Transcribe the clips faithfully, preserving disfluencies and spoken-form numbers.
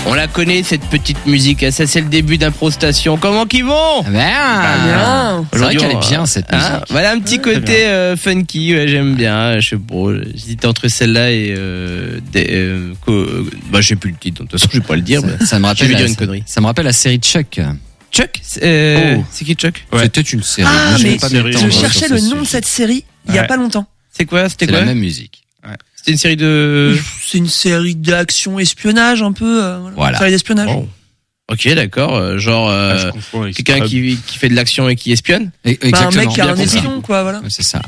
On la connaît, cette petite musique. Ça, c'est le début d'Improstation. Comment qu'ils vont? Ben, bien. C'est vrai qu'elle est bien, cette musique. Hein, voilà un petit ouais, côté euh, funky, ouais, j'aime bien. Je sais pas, j'hésite entre celle-là et euh, des, euh, co- bah je sais plus le titre. De toute façon, je vais pas le dire. Ça, mais ça me rappelle je vais la, dire une connerie. Ça me rappelle la série Chuck. Chuck, euh, oh. c'est qui Chuck? Ouais. C'était une série. Ah, mais mais pas je cherchais le nom de cette série il y a ouais. pas longtemps. C'est quoi? C'était c'est quoi? la même musique. Ouais. C'était une série de. C'est une série d'action espionnage un peu. Euh, voilà. Voilà. Une série d'espionnage. Oh. Ok, d'accord. Euh, genre euh, Ah, je confonds avec quelqu'un Scrub. qui, qui fait de l'action et qui espionne. Et, Bah, un exactement. mec qui a Bien un compris. espion, quoi, voilà. Ouais, c'est ça.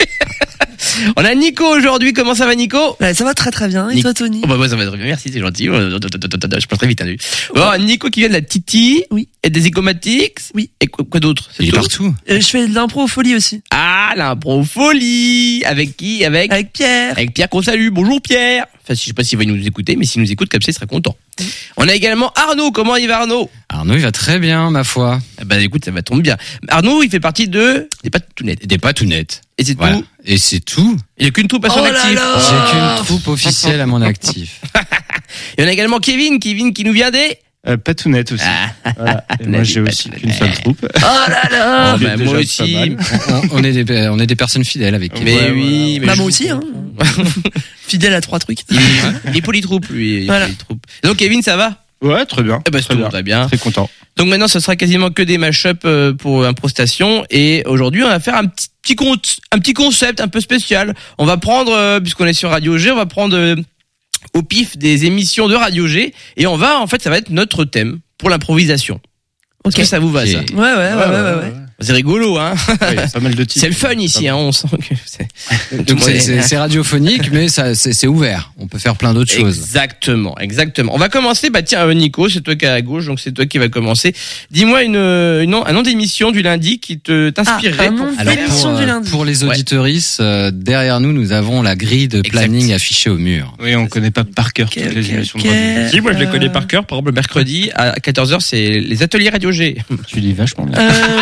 On a Nico aujourd'hui. Comment ça va, Nico? Ouais, ça va très très bien. Et Nic- toi, Tony? Oh bah moi ça va très bien, merci, c'est gentil. Je parle très vite, hein, lui. Bon, Nico qui vient de la Titi. Oui. Et des Ecomatics. Oui. Et quoi, quoi d'autre? C'est Il est tout partout. Euh, Je fais de l'impro aux folies aussi. Ah, l'impro folie. Avec qui? Avec Avec Pierre. Avec Pierre qu'on salue. Bonjour Pierre. Enfin, je sais pas s'il va nous écouter, mais s'il nous écoute comme ça, il sera content. On a également Arnaud. Comment il va, Arnaud? Arnaud, il va très bien, ma foi. Ah bah écoute, ça va tomber bien. Arnaud, il fait partie de des pas tout net. Des pas tout net. Et c'est Voilà. tout. Et c'est tout. Il y a qu'une troupe à son Oh là actif. là. J'ai qu'une troupe officielle à mon actif. Et on a également Kevin, Kevin qui nous vient des. Euh, pas tout net aussi. Ah. Voilà. Et moi, Pas j'ai tout aussi net. qu'une seule troupe. Oh là là. Oh, Il est bah, déjà moi pas aussi. mal. on, on est des, on est des personnes fidèles avec qui. Mais Ouais, oui, mais Bah je- moi aussi, hein. Fidèle à trois trucs. Il est, il est polytroupe, lui. Il est Voilà. polytroupe. Donc, Kevin, ça va? Ouais, très bien. Eh ben, c'est très tout, bien. très bien. Très content. Donc maintenant, ce sera quasiment que des mash-up euh, pour Improstation. Et aujourd'hui, on va faire un petit, petit, con- un petit concept un peu spécial. On va prendre, euh, puisqu'on est sur Radio G, on va prendre euh, au pif des émissions de Radio G. Et on va, en fait, ça va être notre thème pour l'improvisation. Est-ce que ça vous va, Ok. ça? Ouais, ouais, ouais, ouais, ouais. ouais. C'est rigolo, hein? Ouais, pas mal de titres. C'est le fun ici, hein. On sent que c'est... Donc c'est, c'est, c'est radiophonique, mais ça, c'est, c'est ouvert. On peut faire plein d'autres choses. Exactement, exactement. On va commencer. Bah tiens, euh, Nico, c'est toi qui es à gauche, donc c'est toi qui va commencer. Dis-moi une, une nom, un nom d'émission du lundi qui te t'inspirerait. Ah, un pour nom faire- Alors L'émission pour, du euh, lundi. pour les Ouais. auditorices, euh, derrière nous, nous avons la grille de planning Exact. affichée au mur. Oui, on connaît pas par cœur Ok, toutes les ok, émissions ok. de radio. Si, moi je les connais Euh, par cœur. Par exemple, le mercredi à quatorze heures, c'est les ateliers Radio G. Tu dis vachement bien. Euh,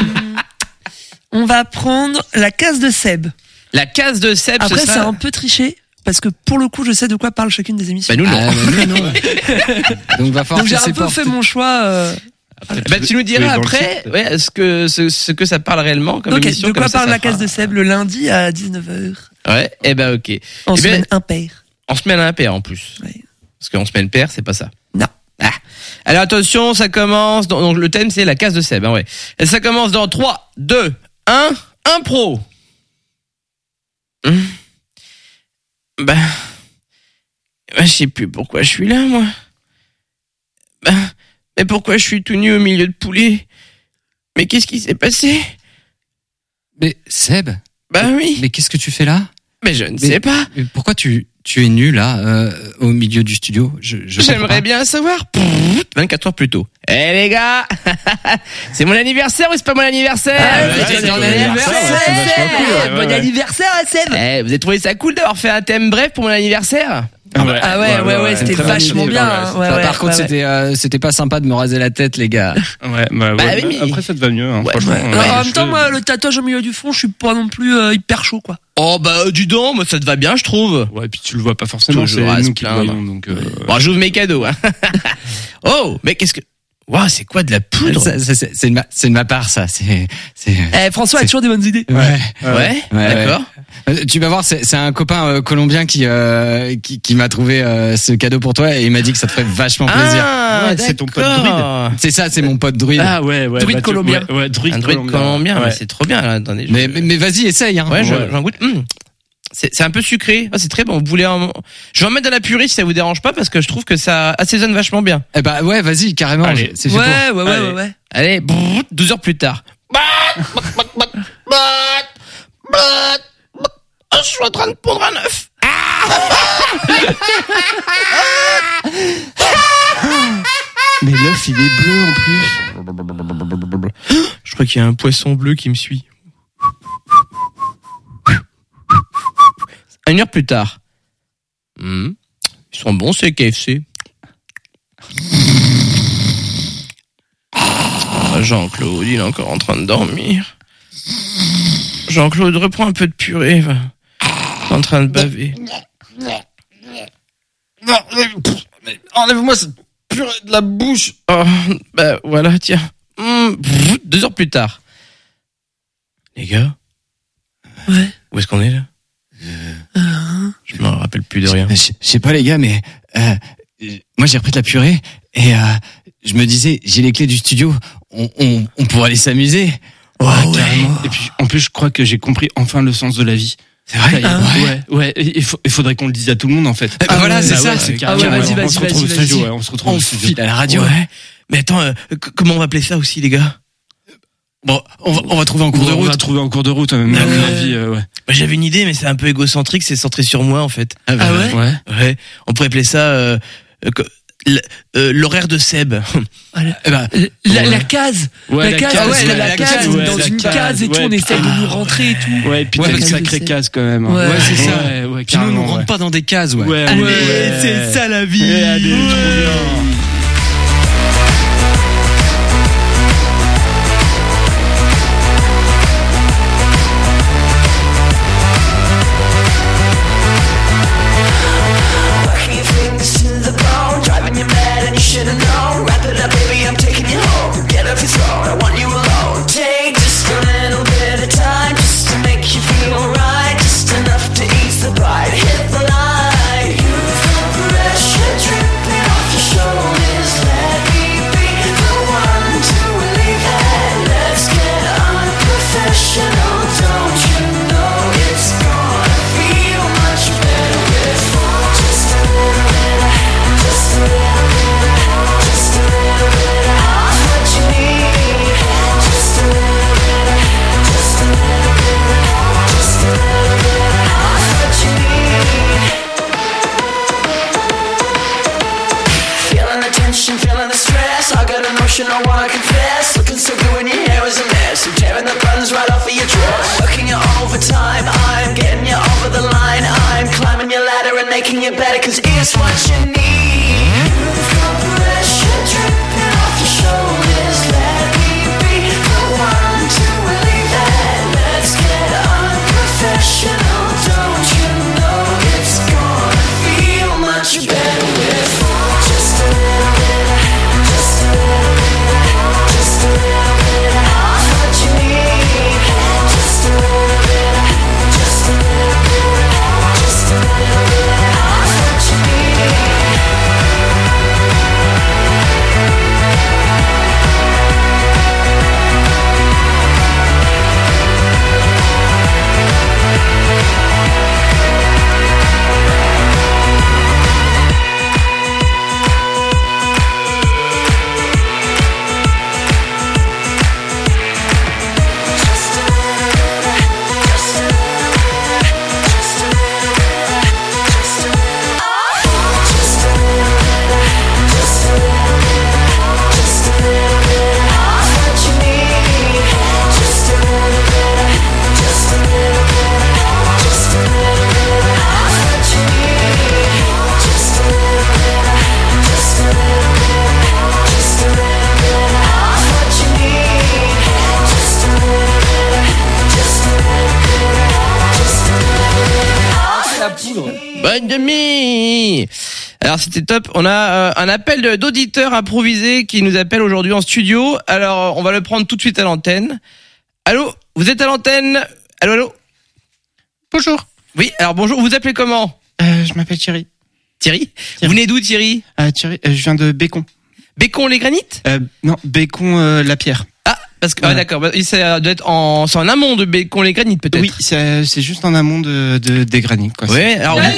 on va prendre la case de Seb. La case de Seb, Après, ce c'est sera... un peu triché. Parce que pour le coup, je sais de quoi parle chacune des émissions. Bah nous non. Ah, mais nous, non. Donc va falloir Donc j'ai que un c'est peu fait mon choix. Euh... Bah tu nous diras Oui, dans le après, titre. ouais, ce que ce, ce que ça parle réellement comme Ok, émission. de quoi comme ça, parle ça la case fera- de Seb le lundi à dix-neuf heures Ouais. Eh ben ok. en Eh ben, semaine impaire. En semaine impaire en plus. Ouais. Parce qu'en semaine paire, c'est pas ça. Non. Ah. Alors attention, ça commence. Dans, donc le thème c'est la case de Seb. Hein, ouais. Et ça commence dans trois, deux, un, impro. Hum. Ben, ben, je sais plus pourquoi je suis là, moi. Ben, mais pourquoi je suis tout nu au milieu de poulet? Mais qu'est-ce qui s'est passé? Mais Seb, Ben oui. mais qu'est-ce que tu fais là? Mais je ne Mais- sais pas. Mais pourquoi tu, tu es nu là, euh, au milieu du studio? Je, je comprends J'aimerais pas. bien savoir. vingt-quatre heures plus tôt. Eh les gars, c'est mon anniversaire ou c'est pas mon anniversaire? Ah, Euh, c'est c'est ton mon anniversaire, anniversaire. c'est vachement cool, ouais, Bon ouais. anniversaire à Seb. Eh, vous avez trouvé ça cool d'avoir fait un thème bref pour mon anniversaire? Ah ouais, ouais, ouais, c'était très bonne vachement idée, bien. ouais, hein. ouais. Ouais, Enfin, ouais, par contre, ouais, ouais. c'était, euh, c'était pas sympa de me raser la tête, les gars. Ouais, bah, Bah ouais, oui, mais- après ça te va mieux, hein, Ouais, franchement. ouais. euh, Alors, en les même temps, cheveux- moi, le tatouage au milieu du front, je suis pas non plus euh, hyper chaud, quoi. Oh bah dis donc, moi ça te va bien, je trouve. Ouais, puis tu le vois pas forcément, Toujours à c'est se nous qui le plaindre. voyons, donc. euh, Bon, j'ouvre mes cadeaux. Hein. Oh, mais qu'est-ce que... Waouh, c'est quoi de la poudre? Ça, ça, c'est, c'est de ma, c'est de ma part, ça. C'est, c'est. Eh, François a C'est- toujours des bonnes idées. Ouais. Ouais, Ouais, d'accord. Euh, Tu vas voir, c'est, c'est un copain euh, colombien qui, euh, qui, qui m'a trouvé euh, ce cadeau pour toi et il m'a dit que ça te ferait vachement plaisir. Ah, Ouais, c'est ton pote d'accord. C'est ça, c'est mon pote druide. Ah ouais, ouais. Druide bah, tu- colombien. Ouais, ouais, druide Un druide colombien. colombien, Ouais. mais c'est trop bien. Là. Attendez, je- mais, mais, mais vas-y, essaye. Hein. Ouais, je- Ouais. j'en goûte. Hum. C'est, c'est un peu sucré. Ah, c'est très bon. Vous voulez un... Je vais en mettre dans la purée si ça vous dérange pas parce que je trouve que ça assaisonne vachement bien. Eh bah ouais, vas-y, carrément. Allez. C'est fait Ouais, pour. ouais, ouais, Allez. ouais, ouais. Allez, brrr, douze heures plus tard. Je suis en train de pondre un œuf. Mais l'œuf, il est bleu en plus. Je crois qu'il y a un poisson bleu qui me suit. Une heure plus tard. Hmm. Ils sont bons ces K F C. Ah, Jean-Claude, il est encore en train de dormir. Jean-Claude, reprends un peu de purée. Va. Il est en train de baver. Non, mais enlève-moi ce purée de la bouche. Oh, bah voilà, tiens. Mmh, pff, deux heures plus tard. Les gars, Ouais. où est-ce qu'on est là? Euh, Je me rappelle plus de rien. Je je sais pas les gars, mais euh, moi j'ai repris de la purée et euh, je me disais, j'ai les clés du studio, on, on, on pourrait aller s'amuser. Ouais, carrément. Et puis, en plus, je crois que j'ai compris enfin le sens de la vie. C'est vrai. Ça y est. Ouais. Ouais, ouais. Il faut- il faudrait qu'on le dise à tout le monde, en fait. Ah, bah voilà, c'est Ah ça. ouais, c'est Ah ouais, carrément, vas-y, ouais. vas-y, On se retrouve au vas-y, studio, vas-y. ouais, on se retrouve On au studio. file à la radio. Ouais. Mais attends, euh, c- comment on va appeler ça aussi, les gars? Bon, on va, on va trouver en cours de On va route. trouver en cours de route, même. À mon D'accord. avis, euh, ouais. Bah, j'avais une idée, mais c'est un peu égocentrique, c'est centré sur moi, en fait. Ah, bah, Ah ouais? Ouais. Ouais. On pourrait appeler ça, euh, euh, co- l- euh, l'horaire de Seb. Eh ben, La, Ouais. la case. Ouais, la, case, case, ouais, ouais, la, la case, case, on est ouais, dans la une case, case et tout, ouais. on essaye de nous rentrer et tout. Ouais, et puis Ouais, t'as parce une que sacrée c'est- case, quand même. hein. Ouais. ouais, c'est ça. Ouais, ouais, Puis nous, on nous carrément, rentre ouais. pas dans des cases, ouais. Ouais, Allez, ouais. c'est ça la vie. Eh, allez, trop bien. Working your fingers to the bone, driving you mad and you should've known. Wrap it up, baby, I'm taking you home. Get off your throne, I want you alone. Take just a little bit of time, just to make you feel right, just enough to ease the bite. Hit the line. You've got pressure dripping off your shoulders. Let me be the one to relieve that. Let's get unprofessional, don't you know it's gonna feel much better with just a little bit of, just a little bit of, just a little bit of what you need. Just a little bit of, just a little bit of, just a little bit of what you need. Feeling the tension, feeling the stress. I got an emotion I wanna confess. Looking so good when your hair is a mess. I'm tearing the buttons right off of your dress. Working you overtime, I'm getting you over the line. I'm climbing your ladder and making you better, cause it's what you need. You've got pressure dripping off your shoulders. Let me be the one to relieve that. Let's get unprofessional, don't you know it's gonna feel much better with just a little bit of, just a little bit of, just a little bit of what you need. Just a little bit of, just a little bit of, just a little bit of what you need. Just a little bit of, just a little bit of, just a little bit of, just a little just a little bit of, just a little bit of, just a little bit of what you need. Just a little bit of, just a little bit of, just a little bit of what you need. Just a little bit of, just a little bit of, just a little bit of what you need. Just a little bit of, just a little bit of, just a little bit of. Bonne demi. Alors c'était top. On a euh, un appel de- d'auditeur improvisé qui nous appelle aujourd'hui en studio. Alors on va le prendre tout de suite à l'antenne. Allô, vous êtes à l'antenne? Allô, allô. Bonjour. Oui. Alors bonjour. Vous vous appelez comment? Euh, je m'appelle Thierry. Thierry. Thierry. Vous venez d'où, Thierry? Euh, Thierry, euh, je viens de Bécon. Bécon les granites? Euh, non, Bécon, euh, la pierre. Ah, parce que ah, Voilà. d'accord. Bah, ça doit être en, c'est en amont de Bécon les granites peut-être. Oui, c'est c'est juste en amont de, de des granites, quoi. Ouais. Alors vous-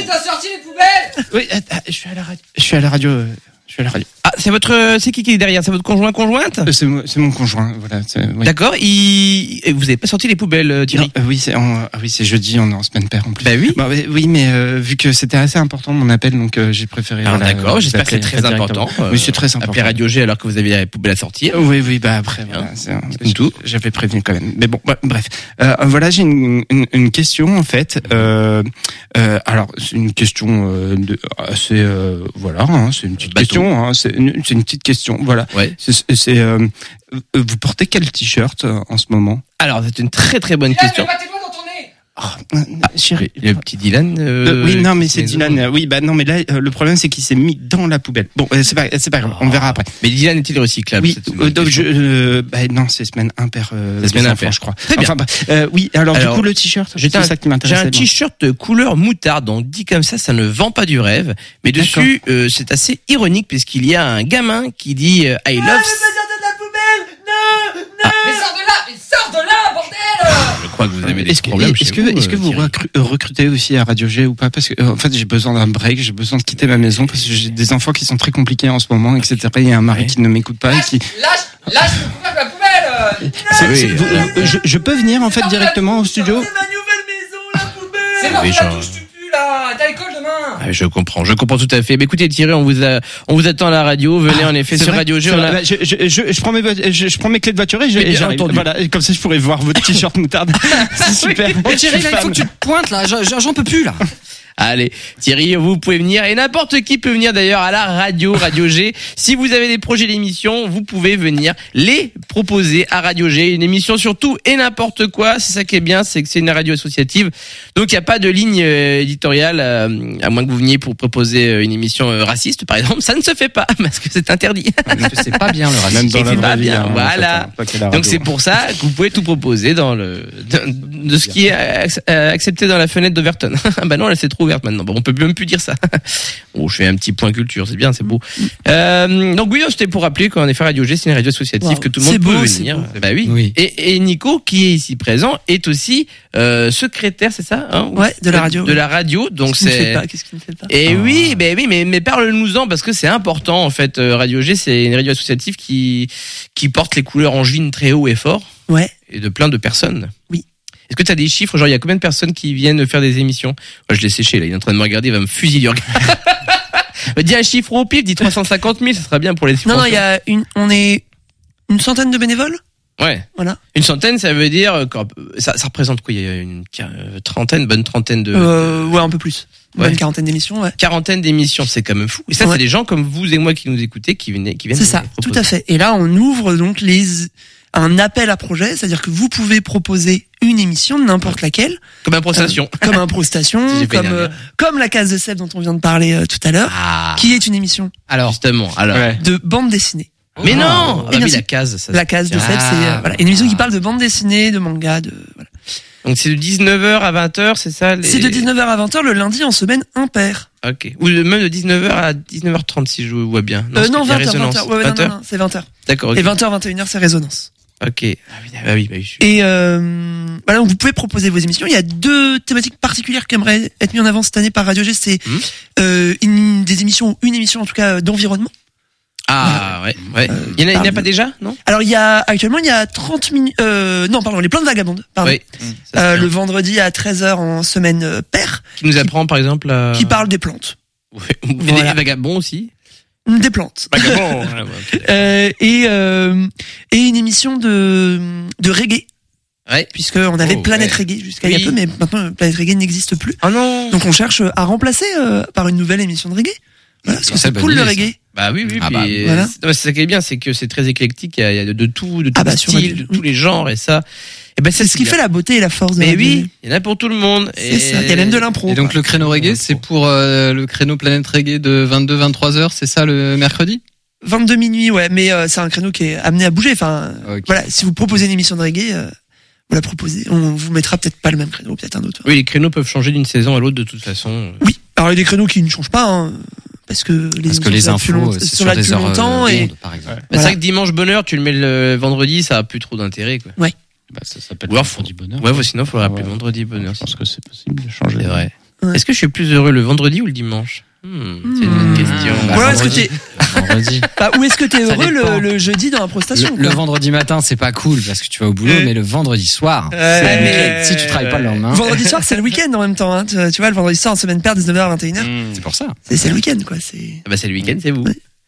Oui, euh, euh, je suis à la radio. Je suis à la radio. euh, Je suis à la radio. ah, c'est votre, euh, c'est qui qui est derrière? C'est votre conjoint conjointe? Euh, C'est mon, c'est mon conjoint, voilà. c'est- oui. D'accord. Il, et vous avez pas sorti les poubelles, euh, Thierry? Non, euh, oui, c'est en- ah oui, c'est jeudi, on est en semaine paire en plus. Bah oui. Bah, oui, oui, mais euh, vu que c'était assez important mon appel, donc euh, j'ai préféré. Alors voilà, d'accord. vous J'espère que c'est appeler, très euh, important. directement. Euh, Oui, c'est très important. Appeler Radio G alors que vous avez les poubelles à sortir. Oui, oui, bah après, Bien. voilà, c'est un- C'est tout. j'avais prévenu quand même. Mais bon, bah, bref. Euh, voilà, j'ai une, une, une question en fait. Euh, euh, alors, c'est une question euh, de, assez, euh, voilà, hein, c'est une petite Bateau. question. Hein, c'est une, c'est une petite question. Voilà. Ouais. C'est, c'est, euh, vous portez quel t-shirt euh, en ce moment? Alors c'est une très très bonne question. Oh, chérie. Le petit Dylan. Euh, Euh, oui, non, mais c'est qui- Dylan. euh, Oui, bah non, mais là, euh, le problème, c'est qu'il s'est mis dans la poubelle. Bon, euh, c'est pas, c'est pas grave. On verra après. Mais Dylan est-il recyclable? Oui, C'est une euh, donc question. je, euh, bah non, c'est semaine impair. Euh, C'est semaine des impair. enfants, je crois. Très bien. Enfin, bah, euh, oui, alors, Alors, du coup, le t-shirt, J'ai c'est un, ça qui j'ai m'intéresse. un t-shirt couleur moutarde, donc dit comme ça, ça ne vend pas du rêve. Mais dessus, euh, c'est assez ironique puisqu'il y a un gamin qui dit euh, I love. Mais sors de là, mais sors de là, bordel! Je crois que vous avez des Est-ce que, problèmes est-ce chez que, vous, est-ce que euh, vous Thierry. recru- euh, recrutez aussi à Radio G ou pas? Parce que, euh, en fait, j'ai besoin d'un break, j'ai besoin de quitter ma maison parce que j'ai des enfants qui sont très compliqués en ce moment, et cetera. Il y a un mari Ouais. qui ne m'écoute pas et qui, Lâche, lâche le couvercle de la poubelle! Ah oui, C'est- vous- euh, euh, je, je peux venir, en fait, directement au studio? C'est ma nouvelle maison, la poubelle! C'est Oui, l'heure de la genre- douche, tu pues là! T'as l'école demain! Ah, je comprends, je comprends tout à fait. Mais écoutez Thierry, on vous a, on vous attend à la radio. Venez Ah, en effet c'est sur vrai, Radio G. c'est On vrai. a- Bah, je, je, je, je prends mes, voit- je, je prends mes clés de voiture et je- Mais et bien j'arrive. entendu. Voilà, et comme ça, je pourrais voir votre t-shirt moutarde. C'est super. Bon, Thierry, là, il faut que tu te pointes là, j'en j'en peux plus là! Allez, Thierry, vous pouvez venir et n'importe qui peut venir d'ailleurs à la radio, Radio G. Si vous avez des projets d'émission, vous pouvez venir les proposer à Radio G. Une émission sur tout et n'importe quoi. C'est ça qui est bien, c'est que c'est une radio associative. Donc il n'y a pas de ligne euh, éditoriale, euh, à moins que vous veniez pour proposer euh, une émission euh, raciste, par exemple. Ça ne se fait pas parce que c'est interdit. Parce que c'est pas bien le racisme. Même dans Et la c'est vraie pas vie, bien, hein, en voilà. fait, hein, pas qu'à la Donc radio. c'est pour ça que vous pouvez tout proposer dans le de, de ce qui est ac- euh, accepté dans la fenêtre d'Overton. Bah non, là c'est trop ouverte maintenant. Bon, on peut même plus dire ça. Oh, je fais un petit point culture, c'est bien, c'est beau. Euh, donc oui, c'était pour rappeler qu'en effet Radio G, c'est une radio associative Wow. que tout le C'est monde peut beau, c'est venir. beau. Bah oui. Oui. Et, et Nico, qui est ici présent, est aussi euh, secrétaire, c'est ça, hein, ou- Ouais, de la radio. De la radio, donc Qu'est-ce qu'il ne fait c'est. pas Qu'est-ce qu'il ne fait pas Et Ah. oui, ben oui, mais, mais parle-nous-en parce que c'est important en fait. Euh, Radio G, c'est une radio associative qui qui porte les couleurs angevines très haut et fort Ouais. et de plein de personnes. Oui. Est-ce que tu as des chiffres, genre il y a combien de personnes qui viennent faire des émissions? Moi, je l'ai séché là, il est en train de me regarder, il va me fusiller du regard. Dis un chiffre au pif, dis trois cent cinquante mille, ça sera bien pour les Non, non, il y a une, on est une centaine de bénévoles. Ouais. Voilà. Une centaine, ça veut dire euh, quand- ça, ça représente quoi? Il y a une quin- euh, trentaine, bonne trentaine de, Euh, ouais, un peu plus. Ouais. Une quarantaine d'émissions, ouais. quarantaine d'émissions, c'est quand même fou. Et ça, Ouais. c'est des gens comme vous et moi qui nous écoutez, qui viennent, qui viennent. C'est ça, nous tout proposer. à fait. Et là, on ouvre donc les un appel à projet, c'est-à-dire que vous pouvez proposer une émission, n'importe laquelle, Comme improstation. comme Improstation, Si j'ai fait comme une euh, dernière. comme la case de Seb dont on vient de parler euh, tout à l'heure, Ah. qui est une émission Alors, Justement. Alors. Ouais. de bande dessinée. Mais Oh. non. Et Ah bah bien oui, sûr. la case. Ça, La case de Seb, Ah. c'est euh, voilà, une émission qui parle de bande dessinée, de manga, de voilà. Donc c'est de dix-neuf heures à vingt heures, c'est ça les... C'est de dix-neuf heures à vingt heures le lundi en semaine impair. Ok. Ou de- même de dix-neuf heures à dix-neuf heures trente si je vois bien. Euh, c'est non, qu'il y a vingt heures, Résonance. vingt heures. Ouais, ouais, non, vingt non, heures. non, c'est vingt heures. D'accord. Ok. Et vingt heures, vingt et une heures, c'est Résonance. Ok. Ah oui, ah oui, bah oui. Et euh, voilà, donc vous pouvez proposer vos émissions. Il y a deux thématiques particulières qui aimeraient être mises en avant cette année par Radio G. C'est Mhm. euh, une des émissions, une émission en tout cas euh, d'environnement. Ah ouais. Ouais. Euh, il y en a, il y en a parle pas de- déjà, non? Alors il y a actuellement il y a trente minutes. Euh, non, pardon, les plantes vagabondes. Pardon. Oui. Ça, c'est Euh, bien. le vendredi à treize heures en semaine euh, paire, Qui nous apprend par exemple à... qui parle des plantes, Ouais. Ou Voilà. des vagabonds aussi. des plantes. Vagabonds. Ouais, ouais, ok. Euh, et euh, et une émission de de reggae, Ouais. puisque on avait Oh, Planète ouais. Reggae jusqu'à il y Oui. a peu, mais maintenant Planète Reggae n'existe plus. Oh non. Donc on cherche à remplacer euh, par une nouvelle émission de reggae. Voilà, parce que C'est c'est bonne cool le idée, ça. reggae. Bah oui, oui. Ah puis, bah, euh, voilà. c'est, non, c'est ça qui est bien, c'est que c'est très éclectique. Il y a, il y a de, de tout, de tout Ah bah, sur style, Radio- de tous les genres et ça. Et ben C'est ce qui fait la beauté et la force de Mais Radio oui, G. il y en a pour tout le monde. C'est ça. Il y a même de l'impro. et donc quoi. le créneau reggae, c'est pour euh, le créneau Planète Reggae de vingt-deux vingt-trois heures, c'est ça le mercredi? vingt-deux minuit, ouais, mais euh, c'est un créneau qui est amené à bouger. Enfin, Ok. voilà, si vous proposez une émission de reggae, euh, vous la proposez. On vous mettra peut-être pas le même créneau, peut-être un autre. Oui, les créneaux peuvent changer d'une saison à l'autre de toute façon. Oui. Alors il y a des créneaux qui ne changent pas, hein, parce que les Parce que les émissions sont là infos, depuis long- c'est sont sur là des depuis heures longtemps euh, et rondes, par exemple. Mais Voilà. c'est vrai que dimanche bonheur, tu le mets le vendredi, ça a plus trop d'intérêt, quoi. Bah, ça s'appelle Ou alors, Vendredi Bonheur. Ouais, sinon, il faudrait appeler Ouais. vendredi bonheur. Je pense que c'est possible de changer. C'est vrai. Ouais. Est-ce que je suis plus heureux le vendredi ou le dimanche? Hmm, c'est une bonne Hmm. question. Bah, Ou alors est-ce que vendredi. t'es, Vendredi. bah, ou est-ce que t'es Ça heureux dépend. le, le jeudi dans la prestation? Le, le vendredi matin, c'est pas cool parce que tu vas au boulot, Euh. mais le vendredi soir, Ouais, c'est le mais- week-end. Si tu travailles pas le lendemain, Vendredi soir, c'est le week-end en même temps. Hein. Tu, tu vois, le vendredi soir en semaine paire, dix-neuf heures, vingt et une heures, c'est pour ça. c'est, c'est le week-end, quoi. C'est... Ah bah, c'est le week-end, c'est vous. Ouais.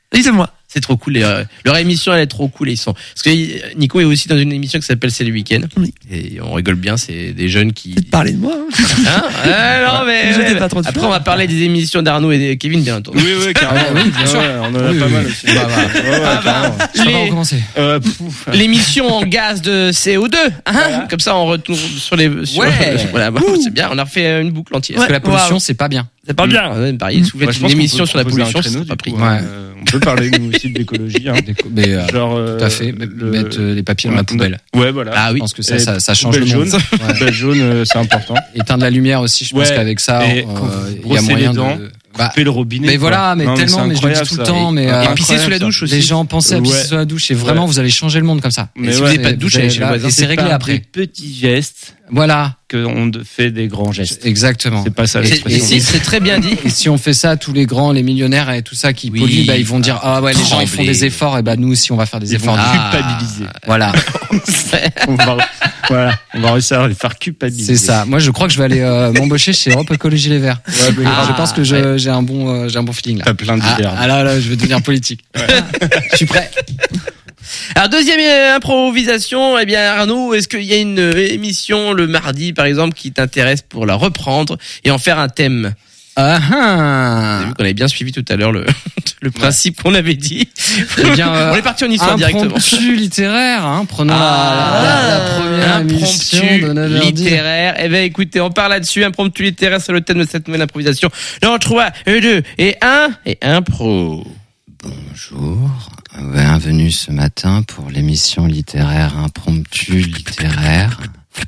Oui, c'est moi. C'est trop cool. Et, euh, leur émission, elle est trop cool. Et ils sont. Parce que euh, Nico est aussi dans une émission qui s'appelle C'est le week-end. Oui. Et on rigole bien. C'est des jeunes qui. Peut-être parler de moi. Hein. Hein ouais, non mais. Jetez ouais, pas trop de après, fleurs. on va parler des émissions d'Arnaud et de Kevin bien entendu. Oui, oui, carrément. oui, bien sûr. Ouais, on en a Oui, pas oui, mal oui. aussi. Bah, bah. Ouais, ouais, Ah, bah, carrément. Je sais pas les- par où commencer. Euh, pouf. L'émission en gaz de C O deux. Hein Comme ça, on retourne sur les. Sur, Ouais. voilà, bah, c'est bien. On a refait une boucle entière. Parce que la pollution, Wow. c'est pas bien. C'est pas bien. Ouais, pareil, si vous faites Ouais, je une pense qu'on émission peut sur la proposer un pollution, créneau, c'est pas du pris. coup, Ouais. euh, on peut parler nous aussi de l'écologie. Hein. Mais, euh, Genre, euh, tout à fait. M- le- Mettre euh, les papiers dans la poubelle. Ouais, voilà. Ah Je oui. pense que ça, Et ça, ça change le poubelle monde. jaune. Ouais. Poubelle jaune, euh, c'est important. Éteindre la lumière aussi, je pense Ouais. qu'avec ça, Et euh, quand vous il y a brossez moyen les dents, de. Bah, Couper le robinet. mais quoi. voilà, mais Non, tellement, c'est mais je le dis incroyable, tout le ça. temps, mais Et euh, Et pisser sous la incroyable, douche ça. aussi. les gens pensaient à pisser Ouais. sous la douche et vraiment, Ouais. vous allez changer le monde comme ça. Mais Et si vous ouais. n'avez pas de douche, allez chez le Là, voisin. et c'est réglé par après. des petits gestes Voilà, qu'on fait des grands gestes. exactement. C'est pas ça Et c'est- et l'expression. c'est c'est très bien dit. Et si on fait ça, tous les grands, les millionnaires et tout ça qui Oui. polluent, bah, ils vont dire, ah ouais, les gens, ils font Trembler. des efforts, et bah, nous aussi, on va faire des Ils vont efforts. Ah. culpabiliser. Voilà, on va, voilà, on va réussir à les faire culpabiliser. c'est ça. Moi, je crois que je vais aller euh, m'embaucher chez Europe Écologie Les Verts. Ouais, mais Ah. je pense que je- j'ai un bon, euh, j'ai un bon feeling là. t'as plein Ah, d'idées. ah là, là, je vais devenir politique. Je suis prêt. Alors deuxième euh, improvisation, eh bien Arnaud, est-ce qu'il y a une euh, émission le mardi par exemple qui t'intéresse pour la reprendre et en faire un thème? Ah Vous avez ah. vu qu'on avait bien suivi tout à l'heure le, le principe qu'on avait dit. Eh bien, euh, On est parti en histoire directement. impromptu littéraire, hein. Prenons Ah, la, la, la première émission impromptu de neuf heures dix. littéraire. Eh bien écoutez, on part là-dessus. Impromptu littéraire, c'est le thème de cette nouvelle improvisation. Dans trois, deux et un et impro. Bonjour, bienvenue ce matin pour l'émission littéraire impromptu littéraire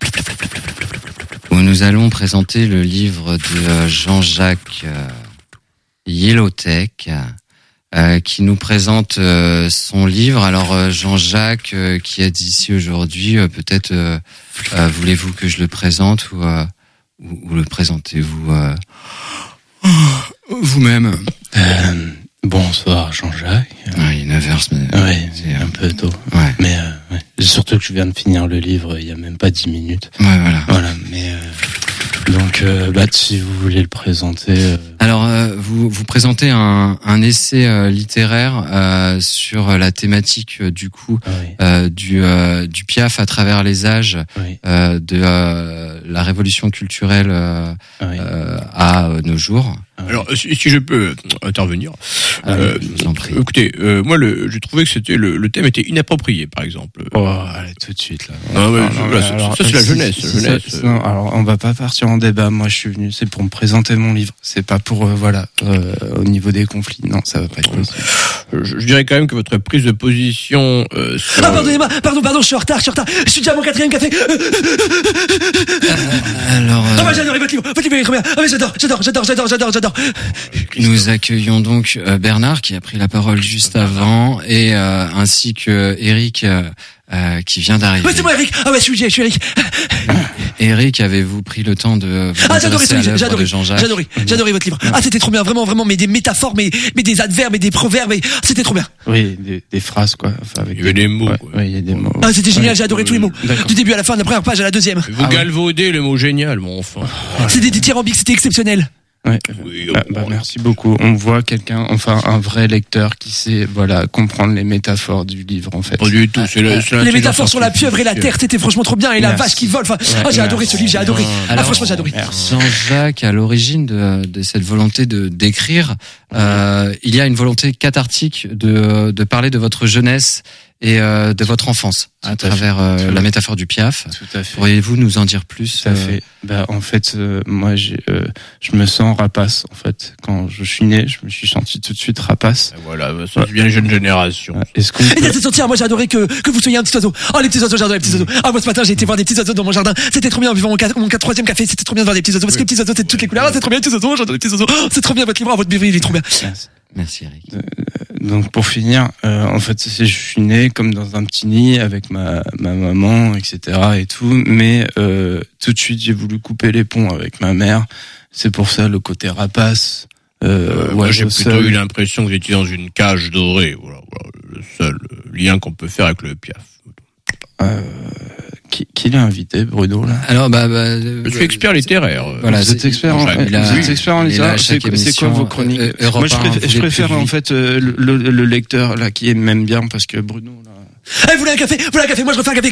où nous allons présenter le livre de euh, Jean-Jacques euh, Yellowtech euh, qui nous présente euh, son livre. Alors euh, Jean-Jacques euh, qui est ici aujourd'hui, euh, peut-être euh, euh, voulez-vous que je le présente ou, euh, ou, ou le présentez-vous euh, vous-même? Euh, bonsoir Jean-Jacques. Ah, il est neuf heures ce matin. Ouais, C'est, c'est un peu tôt. Ouais, Mais euh, ouais. Surtout que je viens de finir le livre il y a même pas dix minutes. ouais, voilà. Voilà, mais euh, donc euh, bah si vous voulez le présenter. Euh, Alors, euh, vous vous présentez un, un essai euh, littéraire euh, sur la thématique euh, du coup oui, euh, du euh, du Piaf à travers les âges, oui, euh, de euh, la révolution culturelle euh, oui. euh, à euh, nos jours. Alors si, si je peux intervenir. Euh, je vous en prie. Écoutez, euh, moi le, j'ai trouvé que c'était le, le thème était inapproprié par exemple. Oh, allez, tout de suite là. Ah ouais, Non, je- non, voilà, mais ça, alors, ça, c'est la si- jeunesse, si- la si- jeunesse. si- non, alors on va pas partir en débat. Moi, je suis venu, c'est pour me présenter mon livre. C'est pas pour euh, voilà euh, au niveau des conflits. Non, ça va pas être possible. Je, je dirais quand même que votre prise de position euh, sur... Ah, pardonnez-moi, pardon, pardon, je suis en retard, je suis en retard. Je suis déjà à mon quatrième café. Alors, Ah, euh, bah, j'adore votre livre. Votre livre est trop bien. Ah, mais j'adore, j'adore, j'adore, j'adore, j'adore, j'adore. nous accueillons donc euh, Bernard qui a pris la parole juste avant et euh, ainsi que Eric euh, euh, qui vient d'arriver. Ouais, c'est moi, Eric. Ah, ouais, je suis, je suis Eric. Eric, avez-vous pris le temps de vous Ah, j'adorais intéresser ce à livre, l'œuvre j'adorais, de Jean-Jacques? j'adorais, j'adorais votre livre. Ah, c'était trop bien, vraiment, vraiment, mais des métaphores, mais, mais des adverbes, et des proverbes, et c'était trop bien. Oui, des, des phrases quoi. Enfin, avec Il y avait des mots, Ouais, quoi. ouais, il y a des mots. Ah, c'était génial, Ouais. j'ai adoré tous les mots. D'accord. Du début à la fin, de la première page à la deuxième. Vous galvaudez le mot génial, mon enfant. C'était des dithyrambiques, c'était exceptionnel. Ouais. Oui, Bah, bon, bah, merci beaucoup. On voit quelqu'un, enfin un vrai lecteur qui sait voilà comprendre les métaphores du livre en fait. Pas du tout, c'est la, c'est Les l'intelligence métaphores sur la pieuvre et la terre, c'était franchement trop bien, et la Merci. vache qui vole. Enfin, Ouais, ah, j'ai adoré merci. ce livre, j'ai adoré. Ah, Alors, franchement, j'ai adoré. Jean-Jacques, à l'origine de, de cette volonté de d'écrire, euh, il y a une volonté cathartique de, de parler de votre jeunesse et euh, de votre enfance à Tout à travers fait. euh, Tout. la métaphore du Piaf. Tout à fait. Pourriez-vous nous en dire plus? Tout à euh, fait. Bah, en fait, euh, moi, j'ai, euh, je me sens rapace. En fait, quand je suis né, je me suis senti tout de suite rapace. Voilà, ça c'est bien les jeunes générations. Ouais. Est-ce qu'on Et peut... de se sentir, moi j'ai adoré que, que vous soyez un petit oiseau. Oh, les petits oiseaux, j'adore les petits oiseaux. Ah, moi ce matin j'ai été voir des petits oiseaux dans mon jardin. C'était trop bien en buvant mon, ca- mon ca- troisième café. C'était trop bien de voir des petits oiseaux. Parce que les petits oiseaux c'est de toutes les couleurs. Ah, c'est trop bien les petits oiseaux, j'adore les petits oiseaux. Oh, c'est trop bien votre livre, oh, votre bébé il est trop bien. Merci Eric. Donc pour finir, euh, en fait, c'est, je suis né comme dans un petit nid avec ma ma maman, et cetera et tout. Mais euh, tout de suite, j'ai voulu couper les ponts avec ma mère. C'est pour ça le côté rapace. Euh, Euh, moi, j'ai oiseau plutôt seul. eu l'impression que vous étiez dans une cage dorée. Voilà, voilà, le seul lien qu'on peut faire avec le Piaf. Euh, Qui, qui l'a invité, Bruno, là? Alors, bah, bah Je suis expert littéraire. Voilà, vous êtes expert en, Jean-Jacques. vous a- êtes expert en il est là à littéraire. chaque C'est, c'est quoi émission, vos chroniques? euh, Europe Moi, je un, préfère, vous je êtes préfère plus en lui. fait euh, le, le, le lecteur là qui m'aime bien parce que Bruno là. Eh, vous voulez un café? Vous voulez un café? Moi, je refais un café.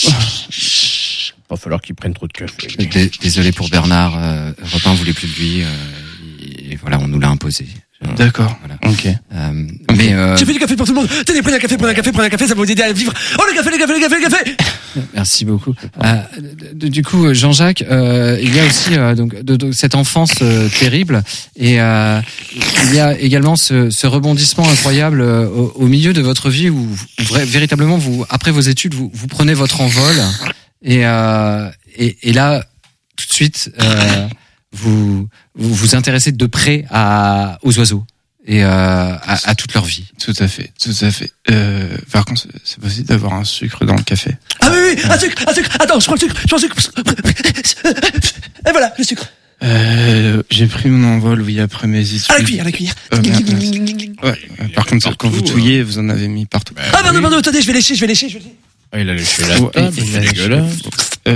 Va falloir qu'il prenne trop de café. D- Désolé pour Bernard, euh, Europe un voulait plus de lui, euh, et voilà, on nous l'a imposé. D'accord. Voilà. Ok. Euh, mais euh, J'ai fait du café pour tout le monde. Tenez, prenez un café, prenez un café, prenez un café, ça va vous aider à vivre. Oh, le café, le café, le café, le café! merci beaucoup. Euh, d- du coup, Jean-Jacques, euh, il y a aussi euh, donc de, de cette enfance euh, terrible, et euh, il y a également ce, ce rebondissement incroyable euh, au, au milieu de votre vie où vra- véritablement vous, après vos études, vous, vous prenez votre envol, et, euh, et, et là, tout de suite, euh, vous, vous vous intéressez de près à, aux oiseaux et euh, à, à toute leur vie. Tout à fait, tout à fait. Euh, par contre, c'est- c'est possible d'avoir un sucre dans le café. Ah oui, oui, un sucre, un sucre. Attends, je prends le sucre, je prends le sucre. Et voilà, le sucre. Euh, j'ai pris mon envol, oui, après mes études. À la cuillère, à la cuillère. Euh, merde, Ouais. euh, Par contre, quand vous Partout, touillez, vous en avez mis partout. Ah, pardon, pardon, attendez, je vais lécher, je vais lécher, je vais lécher. Ah, il a léché la Ouais, table, il c'est a léché. dégueulasse. Euh,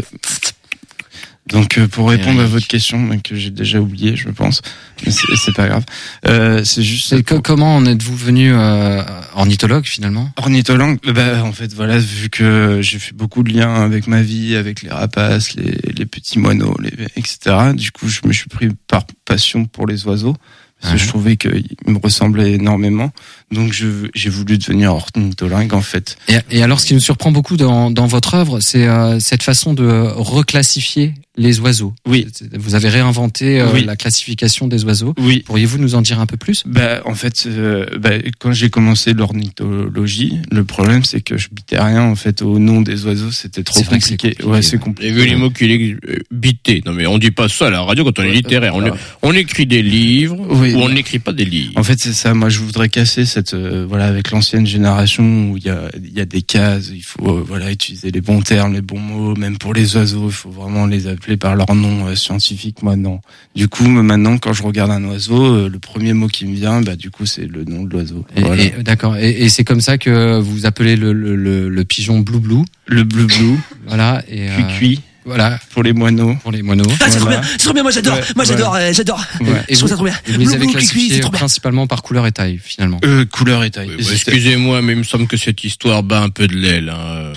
Donc euh, pour répondre à Eric. votre question, mais que j'ai déjà oublié, je pense, mais c'est, c'est pas grave. Euh, c'est juste C'est co- comment en êtes-vous venu euh, ornithologue finalement? ornithologue. Bah en fait voilà, vu que j'ai fait beaucoup de liens avec ma vie, avec les rapaces, les, les petits moineaux, les, et cetera. Du coup, je me suis pris par passion pour les oiseaux. Parce que Mhm. je trouvais qu'ils me ressemblaient énormément. Donc je, j'ai voulu devenir ornithologue en fait. Et, et alors, ce qui nous surprend beaucoup dans, dans votre œuvre, c'est euh, cette façon de reclassifier les oiseaux. Oui. C'est- Vous avez réinventé euh, Oui. la classification des oiseaux. Oui. Pourriez-vous nous en dire un peu plus? Bah, en fait, euh, bah, quand j'ai commencé l'ornithologie, le problème c'est que je bitais rien en fait au nom des oiseaux, c'était trop C'est vrai que c'est compliqué. compliqué, Ouais, c'est ouais. compliqué. Et vu les mots qu'il est euh, bité. Non mais on dit pas ça à la radio quand on est littéraire. On, voilà. on écrit des livres Oui. ou on n'écrit pas des livres. En fait, c'est ça. Moi, je voudrais casser cette, euh, voilà, avec l'ancienne génération où il y a, il y a des cases. Il faut, euh, voilà, utiliser les bons termes, les bons mots. Même pour les oiseaux, il faut vraiment les appeler par leur nom euh, scientifique. Moi, non. Du coup, maintenant, quand je regarde un oiseau, euh, le premier mot qui me vient, bah, du coup, c'est le nom de l'oiseau. Et, Voilà. et- D'accord. Et, et c'est comme ça que vous appelez le, le, le, le pigeon blue blue. Le bleu bleu, Voilà. Et euh, cuit cuit voilà pour les moineaux. pour les moineaux. Ah, c'est trop Voilà. bien, c'est trop bien, moi j'adore, Ouais, moi j'adore, voilà. euh, j'adore. Ouais. Et Je trouve vous, ça trop bien. et vous les Blou, avez blou, cui, cui, classifiés c'est trop bien. principalement par couleur et taille finalement. Euh, couleur et taille. Oui, Et bah, c'était- excusez-moi, mais il me semble que cette histoire bat un peu de l'aile. Hein.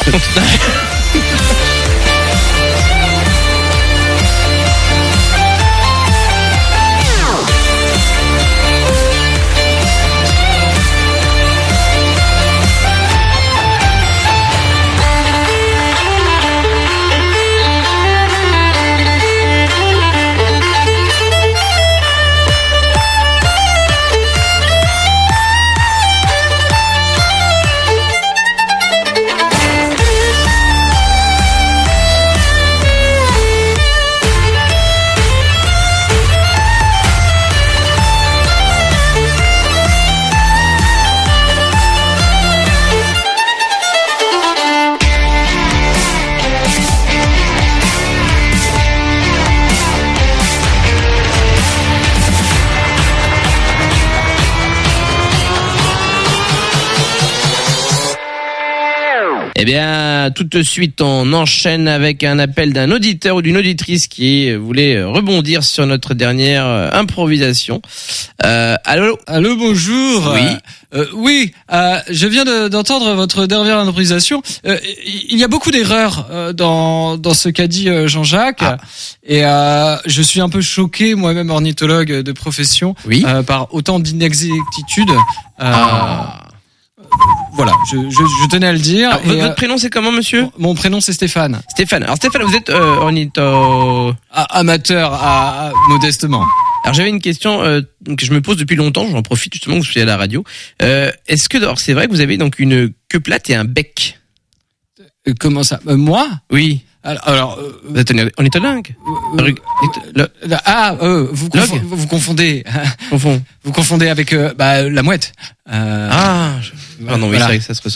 Eh bien, tout de suite, on enchaîne avec un appel d'un auditeur ou d'une auditrice qui voulait rebondir sur notre dernière euh, improvisation. Euh, allô? Allô, bonjour. Oui. Euh, euh, oui, euh, je viens de- d'entendre votre dernière improvisation. Euh, il y a beaucoup d'erreurs euh, dans dans ce qu'a dit euh, Jean-Jacques, Ah. et euh, je suis un peu choqué, moi-même ornithologue de profession, Oui. euh, par autant d'inexactitudes. Euh, Ah. Voilà, je, je, je tenais à le dire. Alors, Et, votre, euh, votre prénom, c'est comment, monsieur? mon prénom c'est Stéphane. Stéphane. Alors, Stéphane, vous êtes euh, ornitho... A- amateur, à, à- modestement. Alors, j'avais une question euh, que je me pose depuis longtemps. J'en profite justement que je suis à la radio. Euh, est-ce que, alors, c'est vrai que vous avez donc une queue plate et un bec? Euh, comment ça Euh, Moi Oui. Alors, alors euh, Vous êtes un ornithologue? euh, Rug- le- euh, ah, euh, vous, Log confo- vous confondez, confond. vous confondez avec euh, bah, la mouette. Euh, Ah, je- pardon, oui, voilà. c'est vrai que ça se ressemblait.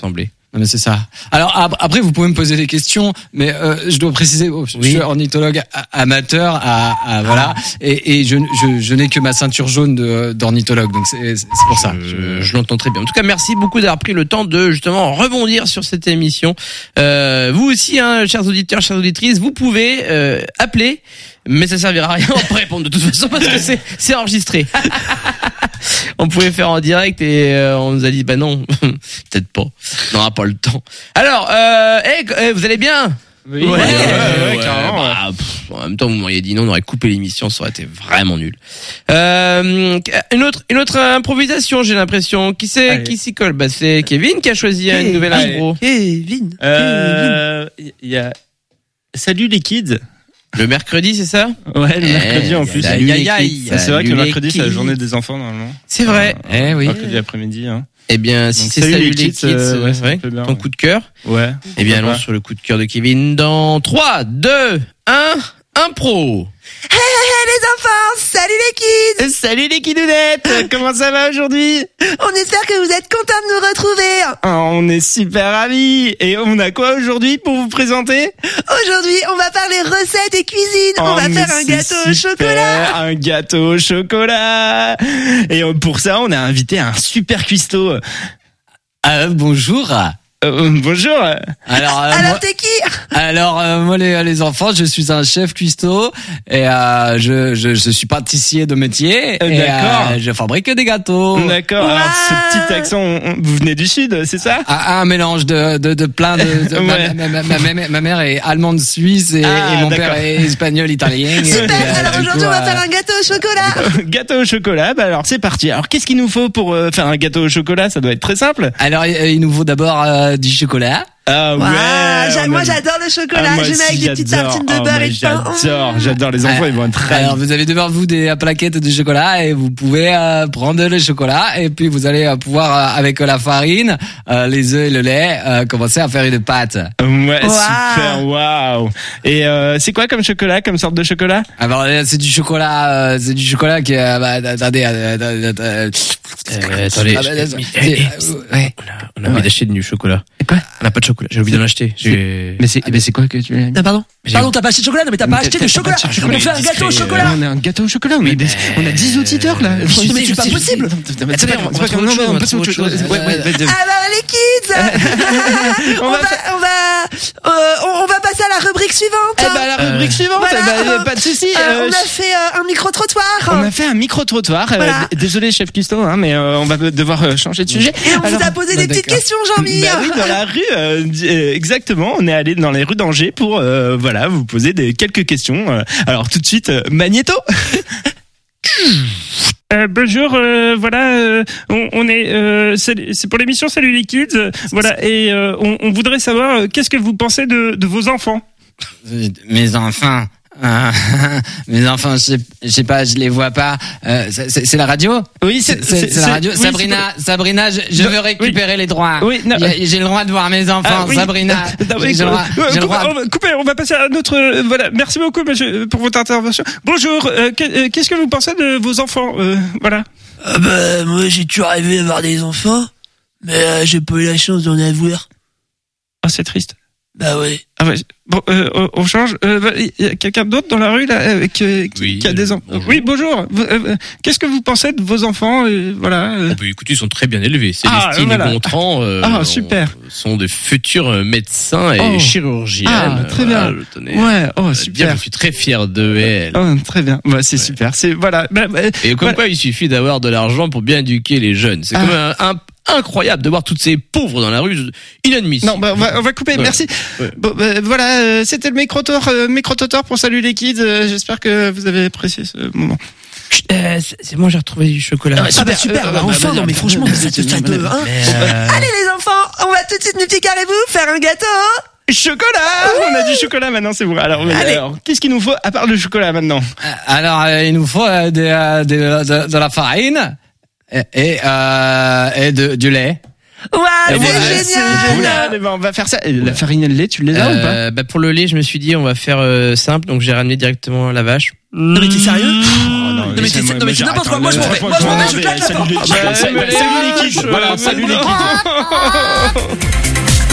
Non mais c'est ça. Alors ap- après vous pouvez me poser des questions, mais euh, je dois préciser, oh, je Oui. suis ornithologue a- amateur, à, à voilà, et, et je, je, je n'ai que ma ceinture jaune de, d'ornithologue, donc c'est, c'est pour ça. Je, je l'entends très bien. En tout cas, merci beaucoup d'avoir pris le temps de justement rebondir sur cette émission. Euh, vous aussi, hein, chers auditeurs, chères auditrices, vous pouvez euh, appeler, mais ça servira à rien pour répondre de toute façon parce que c'est c'est enregistré. On pouvait faire en direct et euh, on nous a dit bah non, peut-être pas. On n'aura pas le temps. Alors, euh, hey, eh, vous allez bien? Oui, Ouais, ouais, ouais, ouais, ouais, carrément. bah, pff, en même temps, vous m'auriez dit non, on aurait coupé l'émission, ça aurait été vraiment nul. Euh, une autre, une autre improvisation, j'ai l'impression. Qui c'est, Allez. qui s'y colle? Bah, c'est Kevin qui a choisi une nouvelle Allez. intro. Kevin. Euh, il y a Salut les kids. Le mercredi, c'est ça? Ouais, le Eh, mercredi en plus. aïe, aïe, Salut aïe, les kids. Ça, c'est vrai que salut le les mercredi c'est la kids. journée des enfants normalement. C'est vrai. Euh, Eh oui. Mercredi après-midi. Hein. Eh bien, si Donc, c'est salut salut les les kids, kids, euh, ouais, ça ouais, me fait bien, ton ouais. coup de cœur. Ouais. Eh bien, allons Pourquoi sur le coup de cœur de Kevin dans trois, deux, un, impro. Les enfants, salut les kids. Salut les kidounettes. Comment ça va aujourd'hui? On espère que vous êtes contents de nous retrouver. Oh, on est super ravis. Et on a quoi aujourd'hui pour vous présenter? Aujourd'hui, on va parler recettes et cuisine. on Oh, va mais faire un c'est gâteau au super, chocolat. Un gâteau au chocolat. Et euh, pour ça, on a invité un super cuistot. Ah, bonjour. Euh, bonjour. Alors, euh, Alors moi, t'es qui? alors euh, moi les, les enfants, je suis un chef cuistot et euh, je, je je suis pâtissier de métier. Euh, et, d'accord. euh, je fabrique des gâteaux. D'accord. Alors, Wow. ce petit accent, on- on- vous venez du sud, c'est ça? Un, un mélange de, de, de plein de. de- Ouais. ma, ma, ma, ma, ma mère est allemande suisse et, Ah, et mon d'accord. père est espagnol italien. Super. Et, euh, Alors du aujourd'hui, coup, on va euh, faire un gâteau au chocolat. Gâteau au chocolat. Bah alors, c'est parti. Alors, qu'est-ce qu'il nous faut pour euh, faire un gâteau au chocolat? Ça doit être très simple. Alors il il nous faut d'abord euh, du chocolat. Ah ouais. Ouah, j'a- on moi a- j'adore le chocolat. Ah, moi je mets avec aussi, des petites j'adore. tartines de Oh, beurre mais et de pain. J'adore, j'adore. Les enfants, ils vont être très. Alors vous avez devant vous des plaquettes de chocolat et vous pouvez euh, prendre le chocolat et puis vous allez euh, pouvoir euh, avec la farine, euh, les œufs et le lait euh, commencer à faire une pâte. Ouais, Wow. super, waouh. Et euh, c'est quoi comme chocolat, comme sorte de chocolat? Alors là, c'est du chocolat, euh, c'est du chocolat qui euh, bah, attendez, euh, euh, euh, Euh, attendez, ah, bah, je- c'est- eh, eh, euh, ouais. On a, on a envie d'acheter du chocolat. Quoi? On n'a pas de chocolat. J'ai oublié d'en acheter. J'ai- Mais c'est, mais c'est quoi que tu as mis? Ah, pardon. J'ai- Pardon, t'as pas acheté de chocolat, non, mais t'as pas acheté de chocolat. pas de chocolat. On fait un gâteau au Discret, chocolat. On a un gâteau au chocolat, on a, des- on a dix auditeurs là. Mais c'est- mais c'est pas possible. Attendez, Attendez, on va trouver autre chose, on va trouver autre chose. Ouais, ouais, ouais, ouais. Alors les kids, on, On va, va faire- on va, euh, on, on va passer à la rubrique suivante. Eh ben, la rubrique suivante, Voilà, eh ben, euh, pas de souci. Euh, euh, on a fait euh, un micro trottoir. on a fait un micro-trottoir. euh, Voilà. d- désolé, chef Custo, hein, mais euh, on va devoir euh, changer de sujet. Et on Alors, vous a posé bah, des petites d'accord. questions, Jean-Mi. Bah oui, dans la rue, euh, d- euh, exactement. On est allé dans les rues d'Angers pour, euh, voilà, vous poser des quelques questions. Euh, Alors tout de suite, euh, Magnéto. Euh, bonjour, euh, voilà, euh, on, on est, euh, c'est c'est pour l'émission Salut les Kids, euh, voilà, et euh, on, on voudrait savoir euh, qu'est-ce que vous pensez de, de vos enfants. Mes enfants. Euh, mes enfants, je sais, je sais pas, je les vois pas. Euh, c'est c'est- c'est la radio. Oui, C'est c'est- c'est la radio. oui, Sabrina, Sabrina, je, je Non, veux récupérer les droits. Oui, non. Y a- J'ai le droit de voir mes enfants, Ah, oui. Sabrina. Non, oui, J'ai le droit. Euh, j'ai le coupez, droit. on va, coupez, on va passer à notre, euh, voilà, merci beaucoup monsieur, pour votre intervention. Bonjour, euh, que- euh, qu'est-ce que vous pensez de vos enfants, euh, voilà. Ah bah, moi j'ai toujours rêvé d'avoir des enfants, mais euh, j'ai pas eu la chance d'en avoir. Ah, c'est triste. Bah ouais. Ah ouais. Bon, euh, on- on change. Euh, bah, Il y a quelqu'un d'autre dans la rue là euh, qui, qui- Oui, qui a des euh, enfants. bonjour. Oui, bonjour. Vous, euh, euh, Qu'est-ce que vous pensez de vos enfants, euh, voilà. euh, Oh, bah, écoutez, ils sont très bien élevés. Ah, Célestine voilà. et Gontran euh, Ah, super. ont- sont des futurs euh, médecins et Oh. chirurgiennes. Ah, très Voilà, bien. je tenais Ouais, oh à dire, super. je suis très fier de elle. Oh, très bien. Ouais, c'est super. C'est voilà. Bah, bah, Et comme voilà. quoi, il suffit d'avoir de l'argent pour bien éduquer les jeunes. C'est Ah. quand même un, un- incroyable de voir toutes ces pauvres dans la rue. Inadmissible. Non, bah, on, va, on va couper. Ouais. Merci. Ouais. Bon, bah, voilà, euh, c'était le micro-tour, euh, micro-totor pour Salut les Kids. Euh, J'espère que vous avez apprécié ce moment. Euh, c'est c'est moi, j'ai retrouvé du chocolat. Ah bah super, euh, bah, bah, enfin, bah, non mais bah, franchement, bah, ça te bah, ça bah, te bah, hein. Allez les enfants, on va tout de suite, mes petits carrés-vous, faire un gâteau. Chocolat. On a du chocolat maintenant, c'est vrai. Alors, mais, Allez. alors, qu'est-ce qu'il nous faut à part le chocolat maintenant? Euh, Alors, euh, il nous faut euh, des, euh, des- de, de la farine et, et, euh, et de, du lait. Ouais, Eh c'est ben, génial. c'est génial. Eh ben, on va faire ça. Et la farine et le lait, tu les as ou pas? Euh, bah, pour le lait, je me suis dit, on va faire euh, simple, donc j'ai ramené directement la vache. Non mais t'es sérieux Oh, Non mais t'es- non mais c'est n'importe quoi. Moi je m'en vais. Moi je m'en vais. Je claque la porte. Salut les kids. Voilà, salut les kids. Voilà, salut les kids.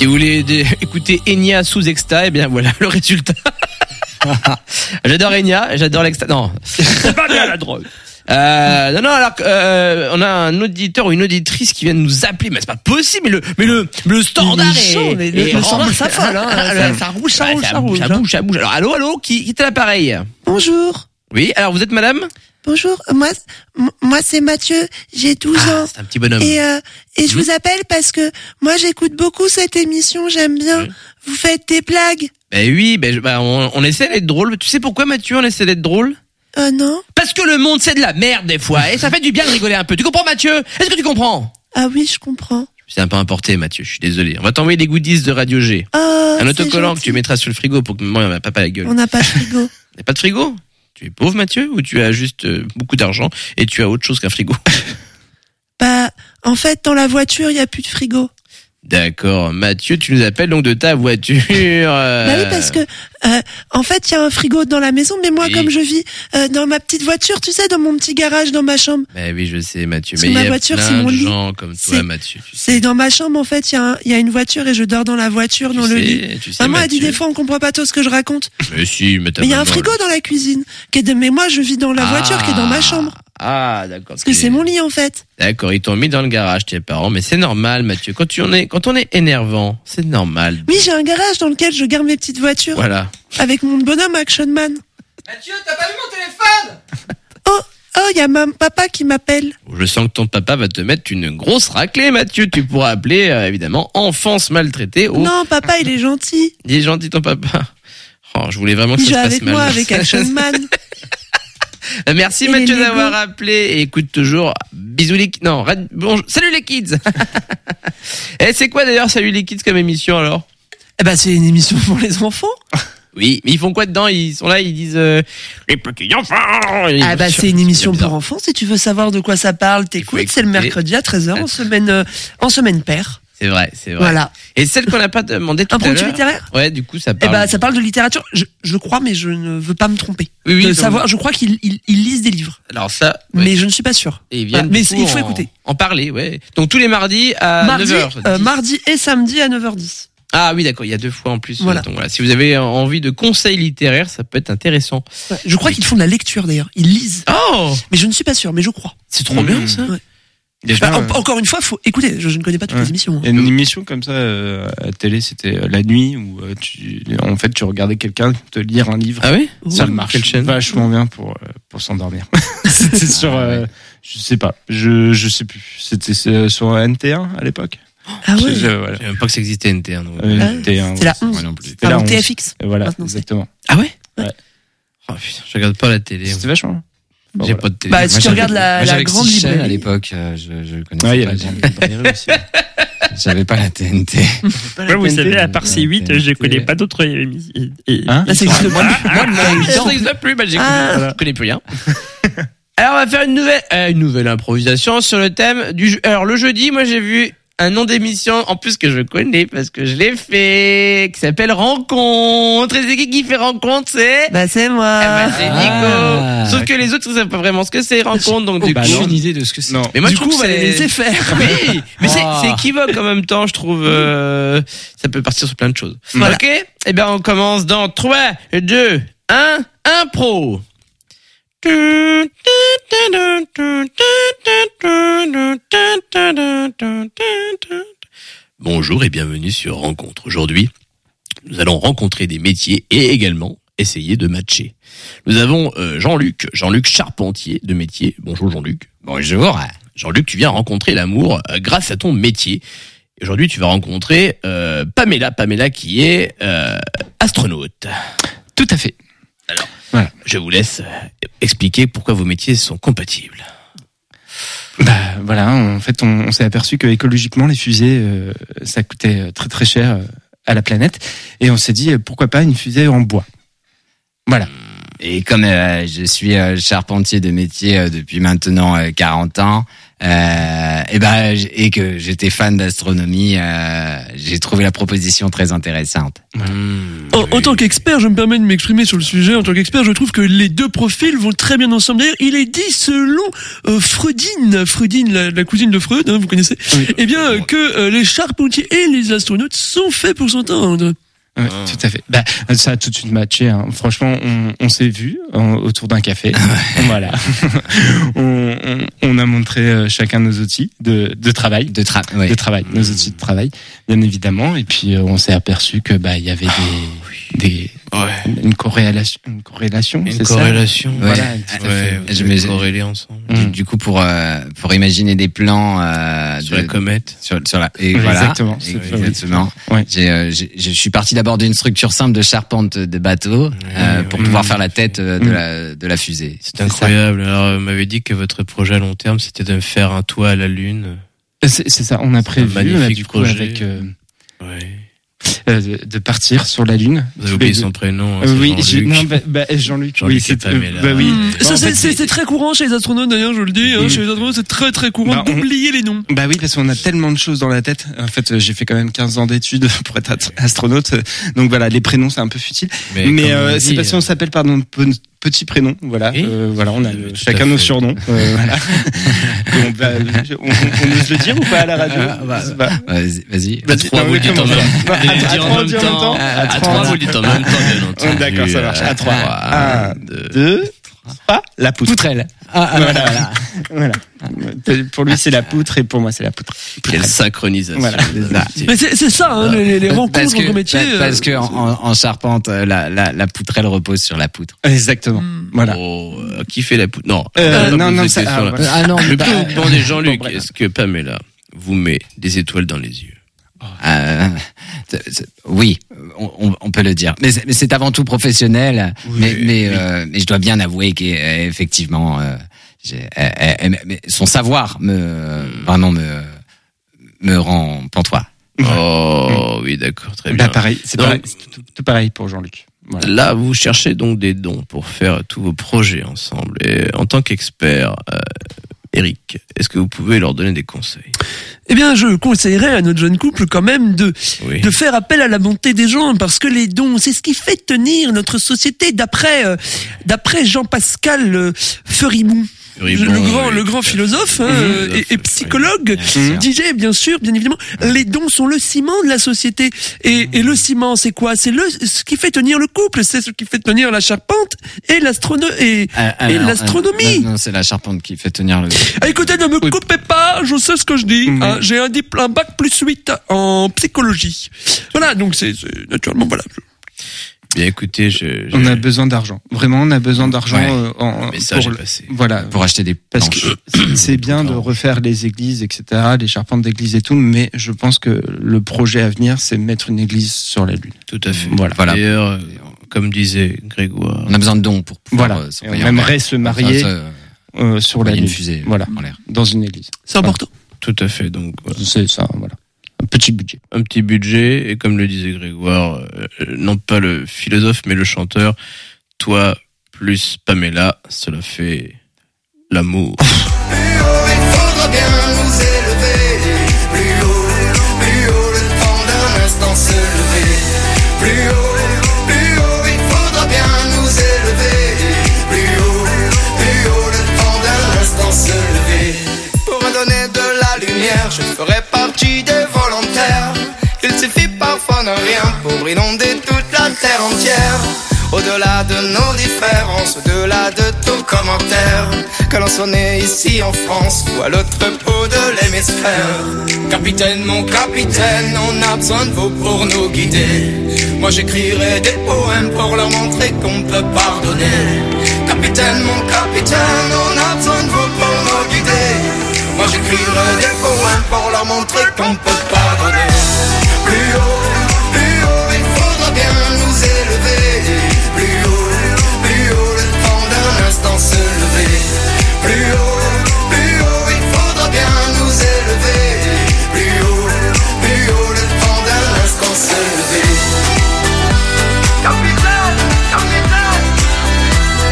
Si vous voulez dé- écouter Enya sous exta, eh bien voilà le résultat. J'adore Enya, j'adore l'exta. Non, c'est pas bien la drogue. Euh, non, non, alors euh, on a un auditeur ou une auditrice qui vient de nous appeler, mais c'est pas possible, mais le, mais le, le standard Il est chaud, est, mais le- est- le standard, ça folle, hein. Ça- ça rouge, ça Ouais, rouge, ça ça rouge, ça hein. bouge, ça bouge. Alors, allô, allô, qui, qui est à l'appareil? Bonjour. Oui, alors vous êtes madame? Bonjour. Moi, c- m- moi c'est Mathieu. J'ai douze Ah, ans. c'est un petit bonhomme. Et, euh, et je Mhm. vous appelle parce que moi j'écoute beaucoup cette émission. J'aime bien. Oui. Vous faites des blagues. Ben oui, ben, je- ben, on, on essaie d'être drôle. Tu sais pourquoi, Mathieu, on essaie d'être drôle? Euh, non. Parce que le monde, c'est de la merde, des fois, et ça fait du bien de rigoler un peu. Tu comprends, Mathieu? Est-ce que tu comprends? Ah oui, je comprends. C'est un peu importé, Mathieu, je suis désolé. On va t'envoyer des goodies de Radio G. Ah, Un c'est autocollant que gentil. tu mettras sur le frigo pour que maman ne pas la gueule. On n'a pas de frigo. T'as pas de frigo? Tu es pauvre, Mathieu, ou tu as juste euh, beaucoup d'argent et tu as autre chose qu'un frigo? Bah, en fait, dans la voiture, il y a plus de frigo. D'accord, Mathieu, tu nous appelles donc de ta voiture. euh, Bah oui, parce que euh, en fait, il y a un frigo dans la maison, mais moi, Oui. comme je vis euh, dans ma petite voiture, tu sais, dans mon petit garage, dans ma chambre, Bah oui, je sais, Mathieu, Parce mais que il ma y a voiture, plein c'est mon de lit. gens comme toi, C'est- Mathieu. Tu c'est dans ma chambre. En fait, il y, a un- il y a une voiture et je dors dans la voiture, tu dans le sais, lit. Tu sais, Maman a dit Mathieu. des fois, on comprend pas tout ce que je raconte. Mais si, mais t'as Mais il y a un maman, frigo là. dans la cuisine. Qui est de... Mais moi, je vis dans la voiture qui est dans ma chambre. Ah, d'accord. Parce que c'est mon lit, en fait. D'accord, ils t'ont mis dans le garage, tes parents, mais c'est normal, Mathieu. Quand tu en es, quand on est énervant, c'est normal. Oui, j'ai un garage dans lequel je garde mes petites voitures. Voilà. Avec mon bonhomme Action Man. Mathieu, t'as pas vu mon téléphone? Oh, oh, il y a ma papa qui m'appelle. Je sens que ton papa va te mettre une grosse raclée, Mathieu. Tu pourras appeler, euh, évidemment, enfance maltraitée. Oh, Non, papa, il est gentil. il est gentil, ton papa. Oh, je voulais vraiment que Il ça joue se passe avec mal. moi, avec Action Man. Euh, Merci, Et Mathieu, les Lego. d'avoir appelé. Et écoute toujours. Bisous les kids. Non, rad- bonjour. Salut les kids. Et c'est quoi d'ailleurs, Salut les kids comme émission alors? Eh ben, c'est une émission pour les enfants. Oui, mais ils font quoi dedans? Ils sont là, ils disent euh, les petits enfants. Ah bah c'est une émission pour enfants. Si tu veux savoir de quoi ça parle, t'écoutes. écouter. C'est le mercredi à treize heures en semaine euh, en semaine paire. C'est vrai, c'est vrai. Voilà. Et celle qu'on n'a pas demandé tout à Impromptu l'heure. littéraire. Ouais, du coup, ça Eh parle. ben ça parle de littérature. Je, je crois, mais je ne veux pas me tromper. Oui, oui, de donc- savoir. Je crois qu'ils ils, ils lisent des livres, Alors ça. ouais. mais je ne suis pas sûr. Et ils viennent. Voilà. Mais du coup, il faut en- écouter. En parler, ouais. Donc tous les mardis à Mardi, neuf heures. euh, dix. mardi et samedi à neuf heures dix. Ah oui, d'accord. Il y a deux fois en plus. euh, Voilà. Donc voilà. Si vous avez envie de conseils littéraires, ça peut être intéressant. Ouais. Je crois qu'ils font de la lecture d'ailleurs. Ils lisent. Oh, Mais je ne suis pas sûr, mais je crois. c'est trop Mmh. bien ça. Ouais. Déjà, Bah, en- euh, encore une fois, faut écouter. Je, je ne connais pas toutes Ouais. les émissions. hein. il y a une émission comme ça euh, à la télé, c'était euh, la nuit où euh, tu, en fait, tu regardais quelqu'un te lire un livre. Ah oui. Ça Ouh. marche Quelle chaîne vachement bien pour euh, pour s'endormir. C'était sur, euh, je sais pas, je je sais plus. C'était euh, sur N T un à l'époque. Ah ouais. Je- voilà. Je savais même pas que ça existait N T un. donc. Euh, Ah, N T un, c'est la ouais, onze. moi non plus. C'était Avant la T onze. F X. Et voilà, Maintenant, c'est- exactement. Ah ouais. Ouais. Oh putain, je regarde pas la télé. C'était vachement. Bon, J'ai voilà. pas de télé. Bah, Moi, si tu j'avais- regardes la, moi, la j'avais que grande six chaînes librairie. à l'époque, euh, je, je connaissais Ouais, il y pas avait la la grande librairie aussi. J'avais pas la T N T. Ouais, vous savez, à part Ouais, C huit, T N T. je connais pas d'autres émissions. Et- Hein Là, c'est Ah, moi, moi, moi, Ah, évident. ça n'existe plus, bah, j'ai Ah. je connais plus rien. Alors, on va faire une nouvelle, euh, une nouvelle improvisation sur le thème du jeu. Alors, le jeudi, moi, j'ai vu un nom d'émission, en plus que je connais parce que je l'ai fait, qui s'appelle Rencontre. Et c'est qui qui fait Rencontre, c'est? Bah, c'est moi. Ah bah, c'est Nico. Ah. Sauf que les autres, ils savent pas vraiment ce que c'est Rencontre, donc du Bah, coup. aucune idée de ce que c'est. Non. Mais moi, du je trouve coup, on que va les c'est- laisser faire. Oui, mais c'est, Ah. c'est équivoque en même temps, je trouve. euh, ça peut partir sur plein de choses. Voilà. Ok. Eh bien, on commence dans trois, deux, un, impro. Bonjour et bienvenue sur Rencontre. Aujourd'hui, nous allons rencontrer des métiers et également essayer de matcher. Nous avons euh, Jean-Luc, Jean-Luc Charpentier de métier. Bonjour Jean-Luc. Bonjour. Jean-Luc, tu viens rencontrer l'amour euh, grâce à ton métier. Et aujourd'hui, tu vas rencontrer euh, Pamela, Pamela qui est euh, astronaute. Tout à fait. Je vous laisse euh, expliquer pourquoi vos métiers sont compatibles. Bah voilà, en fait, on, on s'est aperçu que écologiquement, les fusées, euh, ça coûtait très très cher euh, à la planète, et on s'est dit euh, pourquoi pas une fusée en bois. Voilà. Et comme euh, je suis euh, charpentier de métier euh, depuis maintenant euh, quarante ans, euh, et ben et que j'étais fan d'astronomie, euh, j'ai trouvé la proposition très intéressante. Mmh, En, oui. en tant qu'expert, je me permets de m'exprimer sur le sujet. En tant qu'expert, je trouve que les deux profils vont très bien ensemble. D'ailleurs, il est dit selon euh, Freudine, Freudine, la, la cousine de Freud, hein, vous connaissez, Oui. eh bien euh, que euh, les charpentiers et les astronautes sont faits pour s'entendre. Ouais, Ah. tout à fait. Bah, ça a tout de suite matché. Hein. Franchement, on, on s'est vu en- autour d'un café. Voilà. on, on, on a montré euh, chacun nos outils de, de travail. De tra ouais. De travail, nos outils de travail, bien évidemment. Et puis euh, on s'est aperçu que bah il y avait des, des Ouais. une corrélation, une corrélation, Une c'est corrélation. Ouais. Voilà. tout à Ouais, fait. vous Je avez me- corrélé ensemble. ça. Du, Mm. du coup, pour euh, pour imaginer des plans euh, Sur de- la comète. sur, sur la et Oui, voilà exactement, c'est- exactement. oui. Ouais. J'ai, euh, j'ai- je suis parti d'abord d'une structure simple de charpente de bateau euh, oui, pour oui. pouvoir Mm. faire la tête euh, de Mm. la de la fusée. C'est incroyable. Alors, vous m'avez dit que votre projet à long terme, c'était de me faire un toit à la Lune. C'est c'est ça. On a prévu magnifique là, du coup, projet. avec euh, Ouais. euh, de, de partir sur la Lune. Vous avez tous oublié les deux. son prénom. hein, Euh, c'est oui, je- Jean-Luc. non, bah, bah, Jean-Luc. Jean-Luc oui, et c'est euh, Pamela. bah oui. Mmh. Bah, Ça, en c'est, fait, c'est, c'est très courant chez les astronautes, d'ailleurs, je le dis. Hein, Mm. chez les astronautes, c'est très très courant Bah, on- d'oublier les noms. Bah oui, parce qu'on a tellement de choses dans la tête. En fait, euh, j'ai fait quand même quinze ans d'études pour être at- astronaute. Donc voilà, les prénoms, c'est un peu futile. Mais, Mais, comme on euh, dit, c'est parce qu'on s'appelle par nos pe- petits prénoms. Voilà, Oui. euh, voilà, on a Oui, le- tout chacun à nos fait. surnoms. Euh, voilà. Et on, va- on, on, on ose le dire ou pas à la radio Ah, bah, Je sais pas. Vas-y, vas-y. À trois, Non, vous mais le dites en comment même ça temps. Vous À le trois, dites en on même dit en même temps. temps À À trois, trois. vous le dites en même temps, bien entendu. D'accord, ça marche. À trois. Un, Un, deux. Deux, trois, la poutre. Poutrelle. Ah, ah, Voilà. voilà. Voilà. Pour lui, c'est la poutre et pour moi, c'est la poutre. Quelle synchronisation. Voilà, c'est ça. Mais c'est, c'est ça, hein, les, les rencontres Parce que, entre métiers. pa- parce euh, que en, en- en charpente, euh, la, la, la poutrelle repose sur la poutre. Exactement. Mm. Voilà. Oh, euh, qui fait la poudre? Non. Euh, on va pas non, poser non, cette ça- question-là. ah, voilà. Ah non, Je bah, peux vous demander, Jean-Luc, Bon, bref. est-ce que Pamela vous met des étoiles dans les yeux? Euh, c'est- c'est- oui, on, on- on peut le dire. Mais c'est, mais c'est avant tout professionnel. Oui, mais mais, oui. euh, mais je dois bien avouer qu'effectivement, euh, j'ai- elle- elle- elle- mais son savoir me vraiment me me rend pantois. Oh, oui, d'accord, très bien. Bah, pareil, c'est Donc- pareil, c'est tout, tout pareil pour Jean-Luc. Voilà. Là, vous cherchez donc des dons pour faire tous vos projets ensemble. Et en tant qu'expert, euh, Eric, est-ce que vous pouvez leur donner des conseils? Eh bien, je conseillerais à notre jeune couple quand même de, Oui. de faire appel à la bonté des gens, parce que les dons, c'est ce qui fait tenir notre société, d'après euh, d'après Jean-Pascal euh, Feurimont, Furibond, le grand oui, le grand tout à philosophe fait. hein, Mhm. euh, et, et psychologue, Bien sûr. disait bien sûr, bien évidemment, les dons sont le ciment de la société. Et, et le ciment, c'est quoi? C'est le ce qui fait tenir le couple, c'est ce qui fait tenir la charpente et l'astrono et, Ah, ah, et non, l'astronomie. ah, non, c'est la charpente qui fait tenir le. Ah, écoutez, ne me coupez pas, je sais ce que je dis. Oui. hein, j'ai un diplôme, un bac plus huit en psychologie. Voilà, donc c'est c'est- naturellement, voilà. Bien, écoutez, je, je- On a besoin d'argent. Vraiment, on a besoin d'argent Ouais. euh, en, le message pour est le- passé. Voilà. Pour acheter des Parce planches. que c'est- c'est bien de refaire les églises, et cetera, les charpentes d'église et tout, mais je pense que le projet à venir, c'est mettre une église sur la Lune. Tout à fait. Voilà. Voilà. D'ailleurs, euh, comme disait Grégoire, On a besoin de dons pour pouvoir. Voilà. euh, Et s'envoyer on en aimerait l'air. se marier Enfin, ça, euh, sur la envoyer une Lune. fusée. Voilà. En l'air. Dans une église. C'est important. tout à fait. Donc, voilà. C'est ça, voilà. Un petit budget. Un petit budget, et comme le disait Grégoire, euh, non pas le philosophe, mais le chanteur, toi plus Pamela, cela fait l'amour. Plus haut, il faudra bien nous élever. Plus haut, plus haut, le temps d'un instant se lever. Plus haut, plus haut, il faudra bien nous élever. Plus haut, plus haut, le temps d'un instant se lever. Pour me donner de la lumière, je ferai partie des volontaires. Il suffit parfois de rien pour inonder toute la terre entière. Au-delà de nos différences, au-delà de tout commentaire, que l'on soit né ici en France ou à l'autre bout de l'hémisphère. Capitaine, mon capitaine, on a besoin de vous pour nous guider. Moi j'écrirai des poèmes pour leur montrer qu'on peut pardonner. Capitaine, mon capitaine, on a besoin de vous pour nous guider. Moi j'écrirai des poèmes pour leur montrer qu'on peut pardonner. Plus haut, plus haut, il faudra bien nous élever. Plus haut, plus haut, le temps d'un instant se lever. Plus haut, plus haut, il faudra bien nous élever. Plus haut, plus haut, le temps d'un instant se lever. Capitaine, capitaine,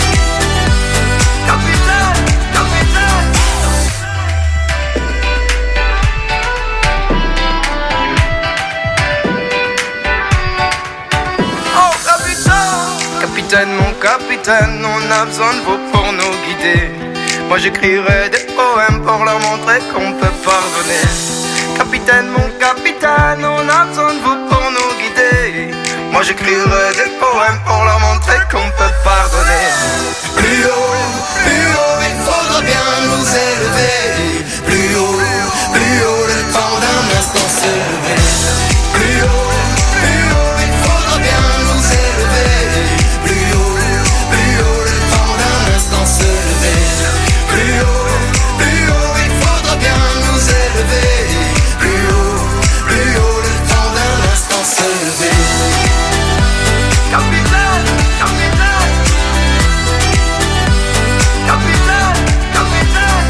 capitaine, capitaine. Capitaine, mon capitaine, on a besoin de vous pour nous guider. Moi j'écrirai des poèmes pour leur montrer qu'on peut pardonner. Capitaine, mon capitaine, on a besoin de vous pour nous guider. Moi j'écrirai des poèmes pour leur montrer qu'on peut pardonner. Plus haut, plus haut, il faudra bien nous élever. Plus haut, plus haut, le temps d'un instant se lever. Plus haut, plus haut, il faudra bien nous élever. Plus haut, plus haut, le temps d'un instant se lever. Plus haut, plus haut, il faudra bien nous élever. Plus haut, plus haut, le temps d'un instant se lever. Capitaine, capitaine, capitaine, capitaine.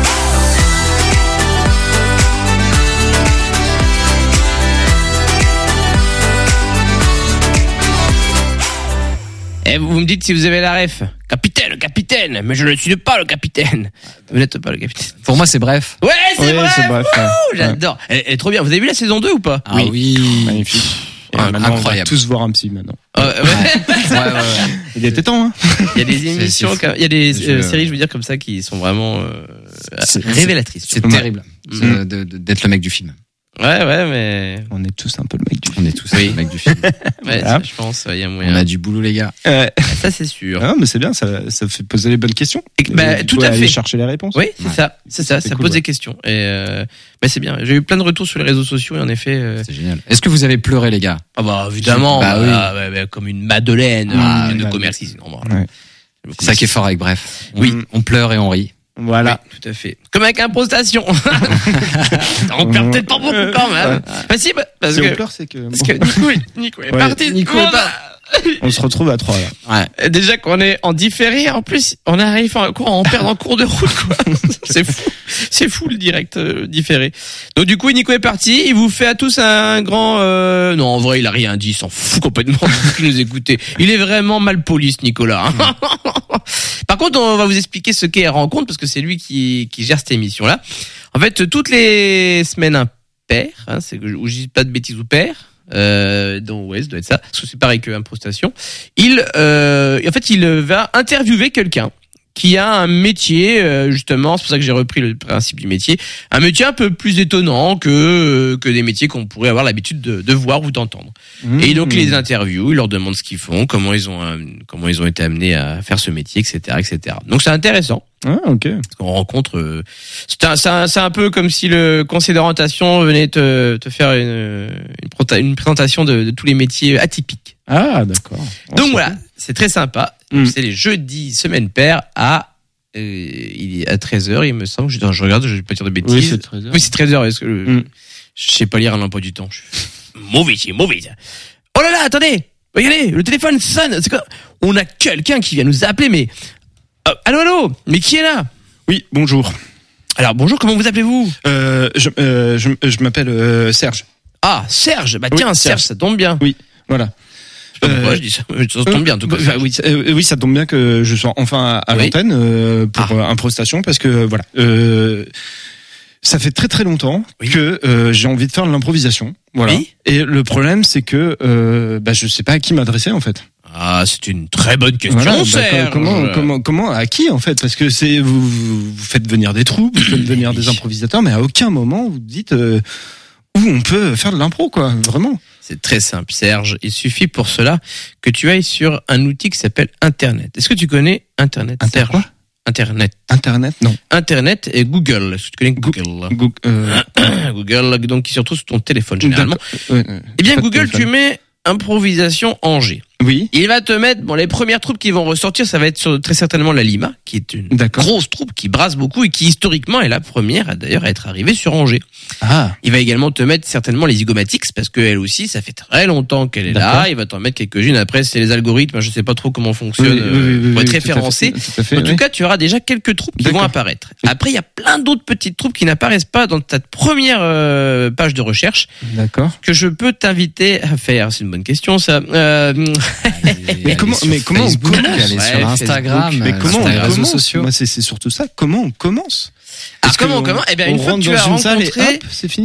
Et vous, vous me dites si vous avez la ref. Capitaine, capitaine, mais je ne suis pas le capitaine. Vous n'êtes pas le capitaine. Pour moi, c'est bref. Ouais, c'est Ouais, vrai. c'est bref, ouais. J'adore. Elle, elle est trop bien. Vous avez vu la saison deux ou pas? Ah oui. Magnifique. Et Ah, maintenant, on va incroyable. tous voir un psy maintenant. Euh, ouais. Ouais, ouais, ouais. Il était temps, hein. Il y a des émissions, c'est fou. comme- il y a des Je- euh, séries, je veux dire, comme ça, qui sont vraiment euh, C'est- révélatrices. C'est Ouais. terrible Mhm. euh, de- de- d'être le mec du film. Ouais, ouais, mais On est tous un peu le mec du On est tous Oui. le mec du film. ouais, Voilà. ça, je pense, il y a moyen. On a du boulot, les gars. Ouais. Ça, c'est sûr. Ah, mais c'est bien, ça, ça fait poser les bonnes questions. Et que- bah, Et tout faut à aller fait. chercher les réponses. Oui, c'est Ouais. ça, c'est ça, C'est ça cool, pose ouais. des questions. Et euh, bah, c'est bien. J'ai eu plein de retours sur les réseaux sociaux et en effet. euh, C'est génial. Est-ce que vous avez pleuré, les gars? Ah bah évidemment, Bah oui. bah, ouais, ouais, comme une madeleine, Ah, une une de madeleine. commerce ici. Non, bah, Ouais. C'est ça qui est fort avec Bref. On, Oui. On pleure et on rit. Voilà. Oui, tout à fait. Comme avec impostation. On perd peut-être pas beaucoup quand même. Bah si, bah, parce Si que, on pleure, c'est que, parce que Nico, est- Nico est Ouais. parti. Nico est Bon, pas- bah, on se retrouve à trois, là. Ouais. Déjà qu'on est en différé, en plus, on arrive en cours, on perd en cours de route, quoi. C'est fou. C'est fou, le direct euh, différé. Donc, du coup, Nico est parti. Il vous fait à tous un grand, euh... non, en vrai, il a rien dit. Il s'en fout complètement de vous qui nous écoutez. Il est vraiment mal poli, ce Nicolas. hein. Par contre, on va vous expliquer ce qu'est Rencontre, parce que c'est lui qui, qui gère cette émission-là. En fait, toutes les semaines, un père, hein, c'est que, où je dis pas de bêtises ou père, euh, dans ouais, ça doit être ça, parce que c'est pareil que impostation. Il, euh, en fait, il va interviewer quelqu'un qui a un métier, euh, justement, c'est pour ça que j'ai repris le principe du métier, un métier un peu plus étonnant que que des métiers qu'on pourrait avoir l'habitude de, de voir ou d'entendre. Et donc, il les interviewe, il leur demande ce qu'ils font, comment ils ont, euh, comment ils ont été amenés à faire ce métier, et cetera, et cetera. Donc, c'est intéressant. Ah, ok. Parce qu'on rencontre, euh, c'est un, c'est un, c'est un peu comme si le conseil d'orientation venait te, te faire une, une, prota- une présentation de, de tous les métiers atypiques. Ah, d'accord. Donc Oh, voilà, c'est très sympa. Mm. C'est les jeudis semaine paire à, euh, il est à treize heures, il me semble. Je, attends, je regarde, je vais pas dire de bêtises. Oui, c'est treize heures. Oui, c'est treize heures. Est-ce que le- Mm. je sais pas lire un emploi du temps. Je suis mauvais, c'est mauvais. Oh là là, attendez. Regardez, le téléphone sonne. C'est quoi? On a quelqu'un qui vient nous appeler, mais, euh, allô, allô? Mais qui est là? Oui, bonjour. Alors bonjour, comment vous appelez-vous? Euh, je, euh, je, je m'appelle euh, Serge. Ah, Serge. Bah Oui, tiens, Serge, Serge. ça tombe bien. Oui, voilà. Je sais pas pourquoi Euh, je dis ça, mais ça tombe bien en tout cas. Bah, oui, ça- euh, oui, ça tombe bien que je sois enfin à, à Oui. l'antenne euh, pour Ah. euh, Improstation parce que voilà, euh, ça fait très très longtemps Oui. que euh, j'ai envie de faire de l'improvisation. Voilà. Oui. Et le problème, c'est que euh, bah, je sais pas à qui m'adresser en fait. Ah, c'est une très bonne question, Voilà, bah, Serge. comment, comment, comment, à qui en fait? Parce que c'est vous, vous vous faites venir des troupes, vous faites venir des improvisateurs, mais à aucun moment vous dites euh, où on peut faire de l'impro, quoi. Vraiment. C'est très simple, Serge. Il suffit pour cela que tu ailles sur un outil qui s'appelle Internet. Est-ce que tu connais Internet, Inter Serge? quoi Internet. Internet, non. Internet et Google. Est-ce que tu connais Google? Google, euh, Google, donc qui se retrouve sur ton téléphone généralement. ouais, ouais. Eh bien, Pas de Google, téléphone. tu mets improvisation Angers. Oui. Il va te mettre, bon, les premières troupes qui vont ressortir, ça va être sur, très certainement la Lima, qui est une D'accord. grosse troupe qui brasse beaucoup et qui historiquement est la première à d'ailleurs à être arrivée sur Angers. Ah. Il va également te mettre certainement les Zygomatics parce qu'elle aussi, ça fait très longtemps qu'elle est D'accord. là. Il va t'en mettre quelques-unes. Après, c'est les algorithmes. Je sais pas trop comment fonctionne Oui, oui, oui, oui, pour être oui, tout à fait, référencé. tout à fait, En tout oui. cas, tu auras déjà quelques troupes qui vont D'accord. apparaître. Après, il y a plein d'autres petites troupes qui n'apparaissent pas dans ta première euh, page de recherche D'accord. que je peux t'inviter à faire. C'est une bonne question, ça. Euh, Mais comment, mais comment, Facebook, comment, aller Ouais, sur Instagram, mais euh, comment sur on les réseaux commence sociaux. Moi, c'est, c'est surtout ça. Comment on commence? Ah, Est-ce comment on qu'on- commence Eh bien, on une fois que rentre tu dans as une salle et rencontré- hop, c'est fini.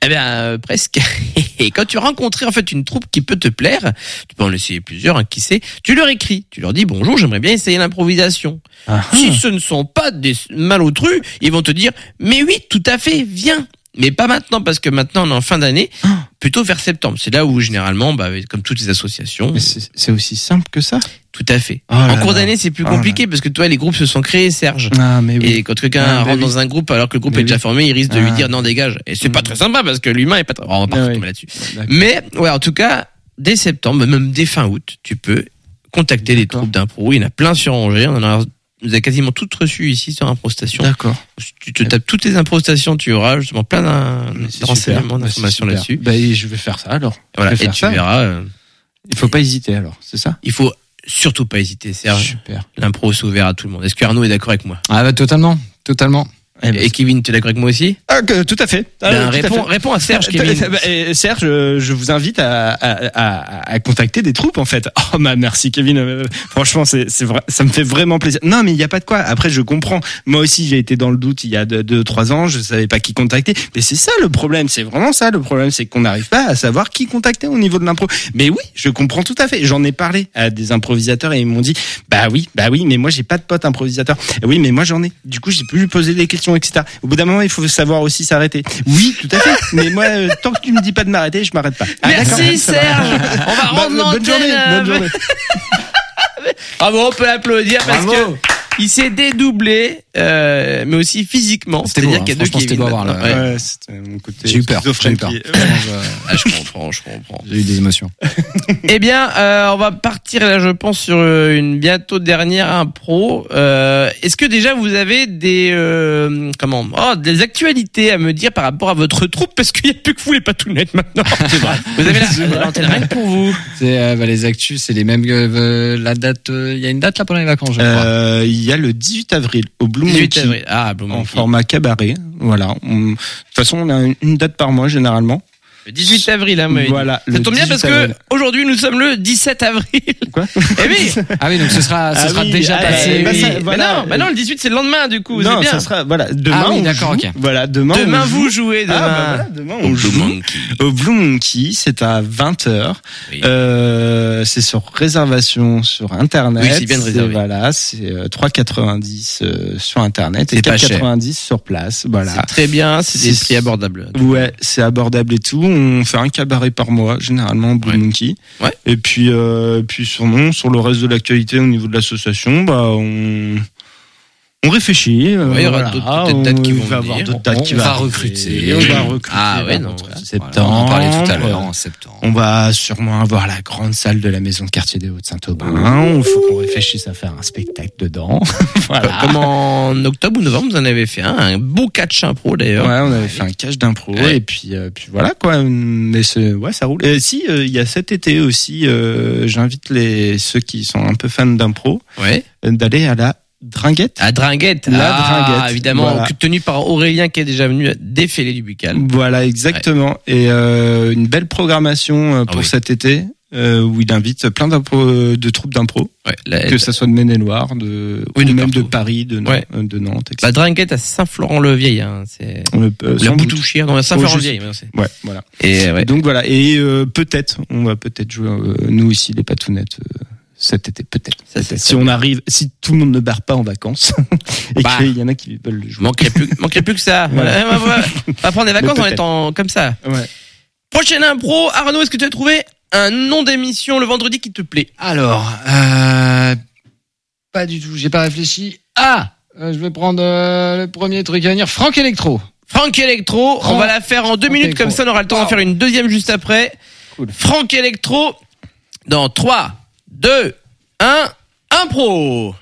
Eh bien, euh, presque. Et quand tu rencontres en fait une troupe qui peut te plaire, tu peux en essayer plusieurs, hein, qui sait, tu leur écris, tu leur dis bonjour, j'aimerais bien essayer l'improvisation. Ah. Si ce ne sont pas des malotrus, ils vont te dire mais oui, tout à fait, viens. Mais pas maintenant, parce que maintenant on est en fin d'année, plutôt vers septembre. C'est là où généralement, bah, comme toutes les associations. Mais c'est, c'est aussi simple que ça. Tout à fait. Oh là en cours là. d'année, c'est plus Oh compliqué là. parce que toi, les groupes se sont créés, Serge. Ah, mais oui. Et quand quelqu'un Ah, rentre mais oui. dans un groupe alors que le groupe Mais est déjà oui. formé, il risque de Ah. lui dire non, dégage. Et c'est pas très sympa parce que l'humain est pas très... Oh, on va pas Ah, retomber oui. là-dessus. D'accord. Mais, ouais, en tout cas, dès septembre, même dès fin août, tu peux contacter les D'accord. troupes d'impro. Il y en a plein sur Angers. On en a, nous a quasiment toutes reçues ici sur Improstation. D'accord. Tu te tapes toutes les improstations, tu auras justement plein d'un- Mais c'est d'enseignements, super. Bah, c'est d'informations super. là-dessus. Bah, et je vais faire ça alors. Voilà. Je vais Et faire tu ça. verras, euh, Il faut pas hésiter alors, c'est ça? il faut surtout pas hésiter, Serge. Super. L'impro c'est ouvert à tout le monde. Est-ce que Arnaud est d'accord avec moi? Ah bah totalement, totalement. Eh ben, Et Kevin, tu es d'accord avec moi aussi? Ah, que- tout à fait. Ah, Ben, tout à réponds, fait. réponds à Serge, Kevin. Bah, euh, Serge, euh, je vous invite à, à, à, à contacter des troupes en fait. Oh bah merci Kevin. Euh, franchement, c'est c'est vrai, ça me fait vraiment plaisir. Non mais il y a pas de quoi. Après je comprends. Moi aussi j'ai été dans le doute il y a deux, deux trois ans. Je savais pas qui contacter. Mais c'est ça le problème. C'est vraiment ça le problème, c'est qu'on n'arrive pas à savoir qui contacter au niveau de l'impro. Mais oui, je comprends tout à fait. J'en ai parlé à des improvisateurs et ils m'ont dit bah oui, bah oui, mais moi j'ai pas de pote improvisateur. Et oui, mais moi j'en ai. Du coup j'ai pu lui poser des questions, et cetera. Au bout d'un moment, il faut savoir aussi s'arrêter. Oui, tout à fait. Mais moi, euh, tant que tu me dis pas de m'arrêter, je m'arrête pas. Ah, Merci d'accord, ça va. Serge. On va Bah, rendre bonne l'antenne. journée, euh, bonne journée. Bravo, on peut l'applaudir parce Bravo. que il s'est dédoublé, euh, mais aussi physiquement. C'était C'est-à-dire beau, qu'il y a hein. deux Franchement, c'était Kevin beau à voir, maintenant. là. Ouais. Ouais, c'était mon côté. J'ai eu peur, j'ai eu schizophrène peur. qui- Franchement, je- Ah, je comprends, je comprends. J'ai eu des émotions. Eh bien, euh, on va partir là, je pense, sur euh, une bientôt dernière impro. Euh, est-ce que déjà vous avez des euh, comment oh, des actualités à me dire par rapport à votre troupe parce qu'il n'y a plus que vous les patounettes maintenant. C'est vrai. Vous avez la- l'antenne rien que pour vous. C'est euh, bah, les actus, c'est les mêmes. euh, la date, il y a une date là pendant les vacances, je crois. Euh, Il y a le dix-huit avril au Blue dix-huit Monkey. avril. Ah, Blue En Monkey. format cabaret, voilà. On- De toute façon, on a une- une date par mois généralement. Le dix-huit avril, hein, mais Voilà, ça le tombe bien parce dix-huit que avril. aujourd'hui nous sommes le dix-sept avril. Quoi Eh oui. Ah oui, donc ce sera, ce Ah sera oui, déjà ah, passé. bah, oui. ça, Mais voilà. non, bah non, le dix-huit c'est le lendemain du coup. Non, c'est bien. ça sera voilà. Demain, Ah oui, on d'accord, joue. ok. Voilà, demain. Demain on vous joue. jouez demain. Ah, bah, voilà, demain Au on Blue joue Monkey. au Blue Monkey. C'est à vingt heures. Oui. Euh, c'est sur réservation sur internet. Oui, c'est bien de réserver. Voilà, c'est euh, trois quatre-vingt-dix euh, sur internet et C'est pas quatre cher. quatre-vingt-dix sur place. Voilà. C'est très bien, c'est des C'est- prix abordables. Ouais, c'est abordable et tout. On fait un cabaret par mois, généralement au Blue Ouais. Monkey. Ouais. Et puis, euh, puis sur non, sur le reste de l'actualité au niveau de l'association, bah on on réfléchit. euh, Ouais, il y aura voilà. d'autres peut-être dates qui On vont va avoir venir. d'autres dates On qui va vont recruter. arriver. On va recruter. Ah ouais, à non, partir de voilà. septembre. Voilà, on en parlait tout à l'heure en septembre. On va sûrement avoir la grande salle de la maison de quartier des Hauts-de-Saint-Aubin. Il faut qu'on réfléchisse à faire un spectacle dedans. Voilà. Comme en octobre ou novembre, vous en avez fait un, un beau catch impro d'ailleurs. Ouais, on avait fait un cache d'impro Ouais. et puis euh, puis voilà quoi. Mais c'est ouais, ça roule. Et si euh, il y a cet été aussi, euh, j'invite les ceux qui sont un peu fans d'impro Ouais. euh, d'aller à la Dringuette. À Dringuette. La ah, Dringuette, évidemment, voilà. tenu par Aurélien qui est déjà venu défêler du Buccal. Voilà, exactement. Et euh, une belle programmation euh, pour Ah oui. cet été euh, où il invite plein d'impro, de troupes d'impro, Ouais. La, que ça soit de Maine-et-Loire, de Oui, ou de même de partout. Paris, de, Nantes, Ouais. euh, de Nantes, et la cetera. Dringuette à Saint-Florent-le-Vieil, hein. C'est Euh, euh, la sans doute. Boutouchière, non, à Saint-Florent-le-Vieil. ouais, c'est- Ouais, voilà. Et ouais. Donc voilà. Et euh, peut-être, on va peut-être jouer euh, nous ici les Patounettes euh, cet été, peut-être. Ça, c'est Peut-être. ça. Si on arrive, si tout le monde ne barre pas en vacances et Bah. qu'il y en a qui veulent le jouer. Manquerait plus, manquerait plus que ça. Ouais. Ouais, ouais, ouais. On va prendre des vacances en peut-être. étant comme ça. Ouais. Prochaine impro, Arnaud, est-ce que tu as trouvé un nom d'émission le vendredi qui te plaît? Alors, euh, pas du tout, j'ai pas réfléchi. Ah, euh, je vais prendre euh, le premier truc à venir, Franck Electro. Franck Electro, on Franck- va la faire en deux Franck minutes, Electro. comme ça on aura le temps d'en Wow. faire une deuxième juste après. Cool. Franck Electro, dans trois, deux, un, impro.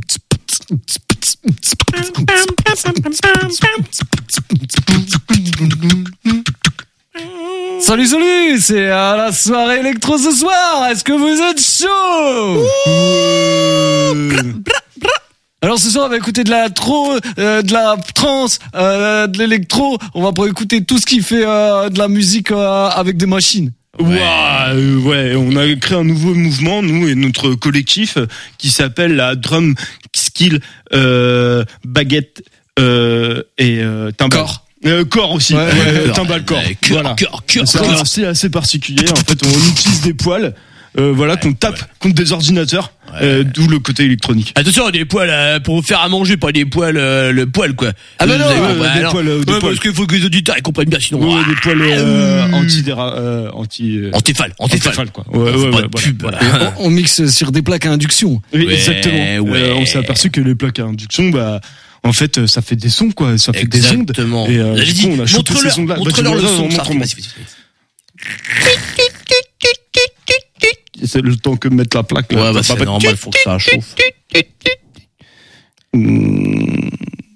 Salut, salut, c'est à la soirée électro ce soir. Est-ce que vous êtes chaud? Alors ce soir on va écouter de la tro, euh, de la trance, euh, de l'électro. On va pas écouter tout ce qui fait euh, de la musique euh, avec des machines. Ouais. Euh, ouais, on a créé un nouveau mouvement, nous et notre collectif, euh, qui s'appelle la Drum Skill euh, Baguette euh, et euh, Timbale. Corps. Euh, corps aussi. Ouais, Ouais, ouais, timbal corps. ouais, cœur, Voilà. cœur, cœur, C'est cœur. un style assez particulier. En fait, on utilise des poils, euh, voilà, qu'on tape contre des ordinateurs, euh, d'où le côté électronique. Attention, des poils euh, pour faire à manger, pas des poils, euh, le poil quoi. Ah bah non, Vous avez- ouais, bah des alors. poils, euh, des Ouais, poils. parce qu'il faut que les auditeurs ils comprennent bien, sinon. Ouais, ah, des poils euh, anti, euh, anti, euh, Antéphale, antéphale. antéphale, quoi. Ouais, C'est ouais, pas ouais, de voilà, pub, voilà. voilà. On, on mixe sur des plaques à induction. Oui, Ouais, exactement. ouais. Euh, on s'est aperçu que les plaques à induction, bah, en fait, euh, ça fait des sons, quoi. Ça fait des ondes. Exactement. Et, euh, J'ai du dit, coup, on a chopé montre-leur, ces ondes-là. Bah, montre-leur tu le vois, son, non, ça. montre-moi. Vas-y, vas-y, vas-y. C'est le temps que de mettre la plaque, là. Ouais, bah Ça c'est va- normal, faut que ça chauffe. Mmh.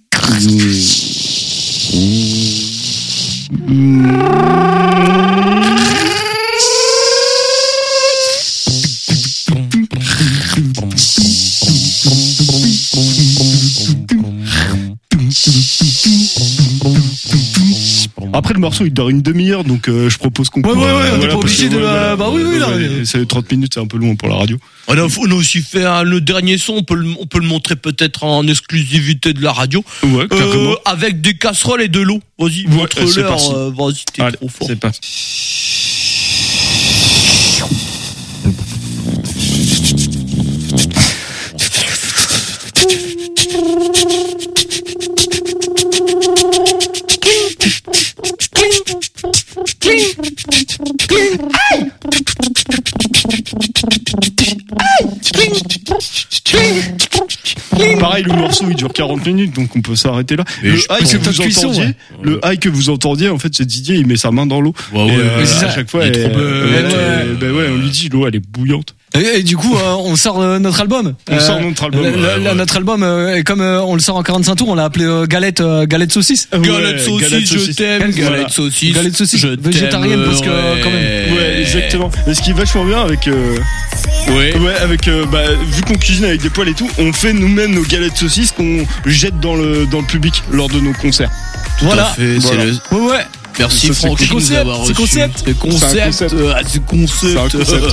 Après le morceau il dure une demi-heure donc euh, je propose qu'on Ouais, ouais, ouais, on est pas parce obligé que, de, ouais, euh, bah oui, oui, là, ouais, mais- c'est trente minutes, c'est un peu long pour la radio. On a, on a aussi fait un- le dernier son, on peut le, on peut le montrer peut-être en exclusivité de la radio. Ouais, carrément. Euh, avec des casseroles et de l'eau. Vas-y, Ouais, montre-leur. c'est parti. euh, Vas-y, t'es Allez, trop fort. c'est parti. Pareil, le morceau il dure quarante minutes donc on peut s'arrêter là. Mais Le je high pense que que vous cuisson, entendiez, ouais. le high que vous entendiez, en fait c'est Didier, il met sa main dans l'eau. Ouais, Et, ouais, euh, mais c'est à ça. chaque fois, Il est et, trop euh, bête. euh, ben ouais, on lui dit l'eau elle est bouillante. Et, et du coup, euh, on sort euh, notre album. On sort notre album, le- ouais, le- ouais. le- Notre album, euh, et comme euh, on le sort en quarante-cinq tours, on l'a appelé euh, galette, euh, galette saucisse. Galette Ouais, saucisse, galette je saucisse. t'aime. Voilà. Galette saucisse. Galette saucisse, je végétarienne, parce que, t'aimerai. quand même. Ouais, exactement. Mais ce qui est vachement bien avec, euh, Ouais. ouais, avec, euh, bah, vu qu'on cuisine avec des poêles et tout, on fait nous-mêmes nos galettes saucisses qu'on jette dans le dans le public lors de nos concerts. Tout à Voilà. fait, c'est Voilà. le- Ouais, ouais. Merci Ça, c'est Francky de nous concept, avoir c'est reçus. concept. C'est concept. C'est un concept. euh, ah, C'est concept. C'est un concept.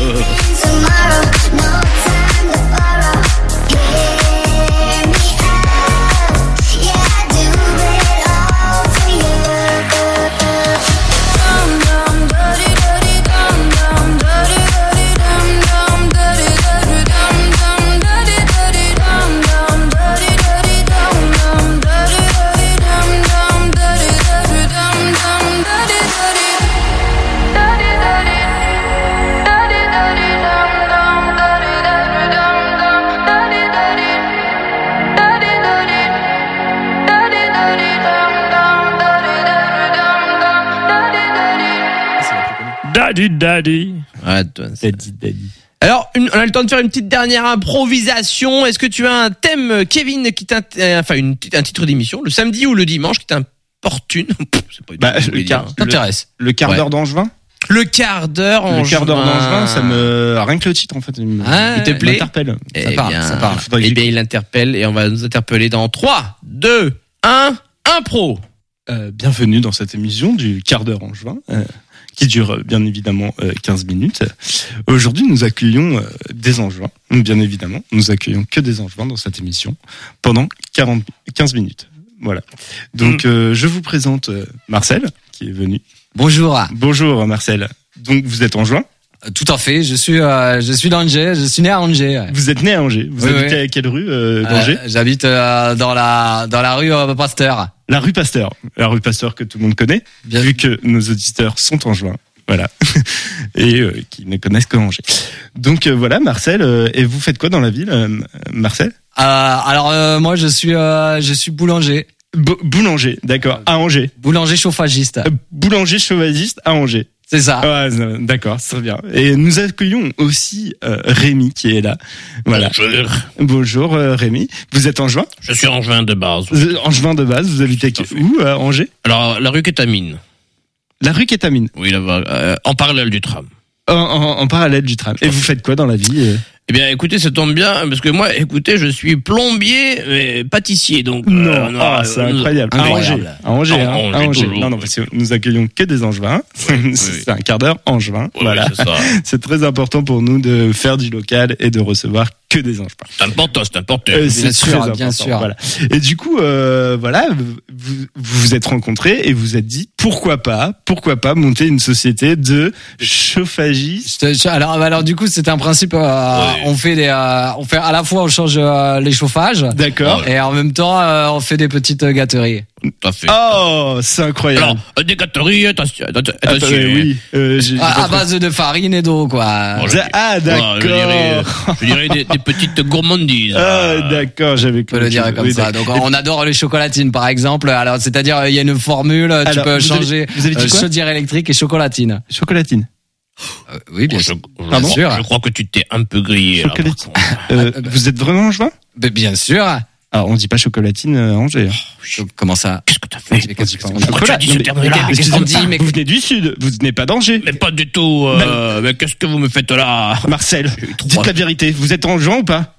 Daddy, daddy. Ouais, toi, c'est- Alors, une- on a le temps de faire une petite dernière improvisation. Est-ce que tu as un thème, Kevin, qui t'int- euh, enfin une, un titre d'émission, le samedi ou le dimanche, qui t'importune? Pff, c'est pas du Bah, tout ce que je le voulais dire, quart- hein. T'intéresse. Le quart Ouais. d'heure d'Angevin. Le quart d'heure en Le quart d'heure juin. d'Angevin, ça me rien que le titre en fait, il me- Ah, il te plaît m'interpelle. Eh Ça parle, bien, ça parle. Faudrait que Eh j'écoute. bien, il interpelle et on va nous interpeller dans trois, deux, un, impro. Euh, bienvenue dans cette émission du quart d'heure en juin, euh, qui dure euh, bien évidemment euh, quinze minutes. Aujourd'hui, nous accueillons euh, des Angevins, bien évidemment. Nous accueillons que des Angevins dans cette émission pendant quarante, quinze minutes. Voilà. Donc, euh, je vous présente euh, Marcel, qui est venu. Bonjour. Bonjour Marcel. Donc, vous êtes Angevin. Euh, Tout à fait. Je suis, euh, je suis d'Angers. Je suis né à Angers. ouais. Vous êtes né à Angers. Vous Oui, habitez oui. à quelle rue euh, d'Angers? Euh, J'habite euh, dans la dans la rue euh, Pasteur. La rue Pasteur. La rue Pasteur que tout le monde connaît, Bien. vu que nos auditeurs sont angevins. Voilà. Et euh, qui ne connaissent que Angers. Donc euh, voilà, Marcel. euh, et vous faites quoi dans la ville, euh, Marcel? Euh, alors euh, moi je suis euh, je suis boulanger. Bo- boulanger, d'accord. À Angers. Boulanger chauffagiste. Euh, boulanger chauffagiste à Angers. C'est ça. Ouais, euh, d'accord, c'est très bien. Et nous accueillons aussi euh, Rémi qui est là. Voilà. Bonjour. Bonjour euh, Rémi. Vous êtes angevin? Je suis angevin de base. Vous êtes Angevin de base. Vous habitez Tout à fait. où à Angers? Alors, la rue Kétamine. La rue Kétamine. Oui, là-bas, euh, en parallèle du tram. En, en- en parallèle du tram. Et vous faites quoi dans la vie? euh Eh bien, écoutez, ça tombe bien, parce que moi, écoutez, je suis plombier et pâtissier, donc... euh, Non, non, ah, euh, c'est nous- incroyable. À incroyable. Angers. À Angers, À hein, Angers, à Angers. toujours. Non, non, parce que nous accueillons que des Angevins. oui, c'est oui. un quart d'heure Angevin. Ouais, voilà. ouais, c'est ça. C'est très important pour nous de faire du local et de recevoir que des anges parlants. C'est important, c'est important. Euh, Bien c'est sûr, très bien important, sûr. Voilà. Et du coup, euh, voilà, vous vous vous êtes rencontrés et vous êtes dit pourquoi pas, pourquoi pas monter une société de chauffagistes. Je te- Alors, alors du coup, c'est un principe. euh, Ouais. On fait des, euh, on fait à la fois on change euh, les chauffages D'accord. et en même temps euh, on fait des petites euh, gâteries. Tout à fait. Oh, c'est incroyable. Alors, euh, des gâteries, attention, attention. Attendez, attention. oui. Euh, j'ai- j'ai À, pas à trop- base de farine et d'eau, quoi. Bon, je- Ah, d'accord. Ouais, je dirais, je dirais des, des petites gourmandises. Ah, Euh, d'accord, j'avais On peut le dire comme oui, ça. d'accord. Donc on adore les chocolatines, par exemple. Alors c'est-à-dire il y a une formule, tu Alors, peux vous avez- changer vous avez dit euh, quoi chaudière électrique et chocolatine. Chocolatine. Euh, oui, bien je, sûr. je- Pardon je, je crois que tu t'es un peu grillé. là, par Chocolatine. contre. Euh, vous êtes vraiment angevin? Mais bien sûr. Alors, on dit pas chocolatine euh, Angers. Donc, comment ça? Qu'est-ce que t'as fait? Mais qu'est-ce qu'on- Pourquoi tu as dit ce Non, mais- terme-là? mais- Qu'est-ce qu'on excusez-moi, dit, mais- Vous venez du sud, vous venez pas d'Angers. Mais pas du tout. Euh, mais qu'est-ce que vous me faites là? Marcel, J'ai eu trois- dites la vérité, vous êtes angevin ou pas?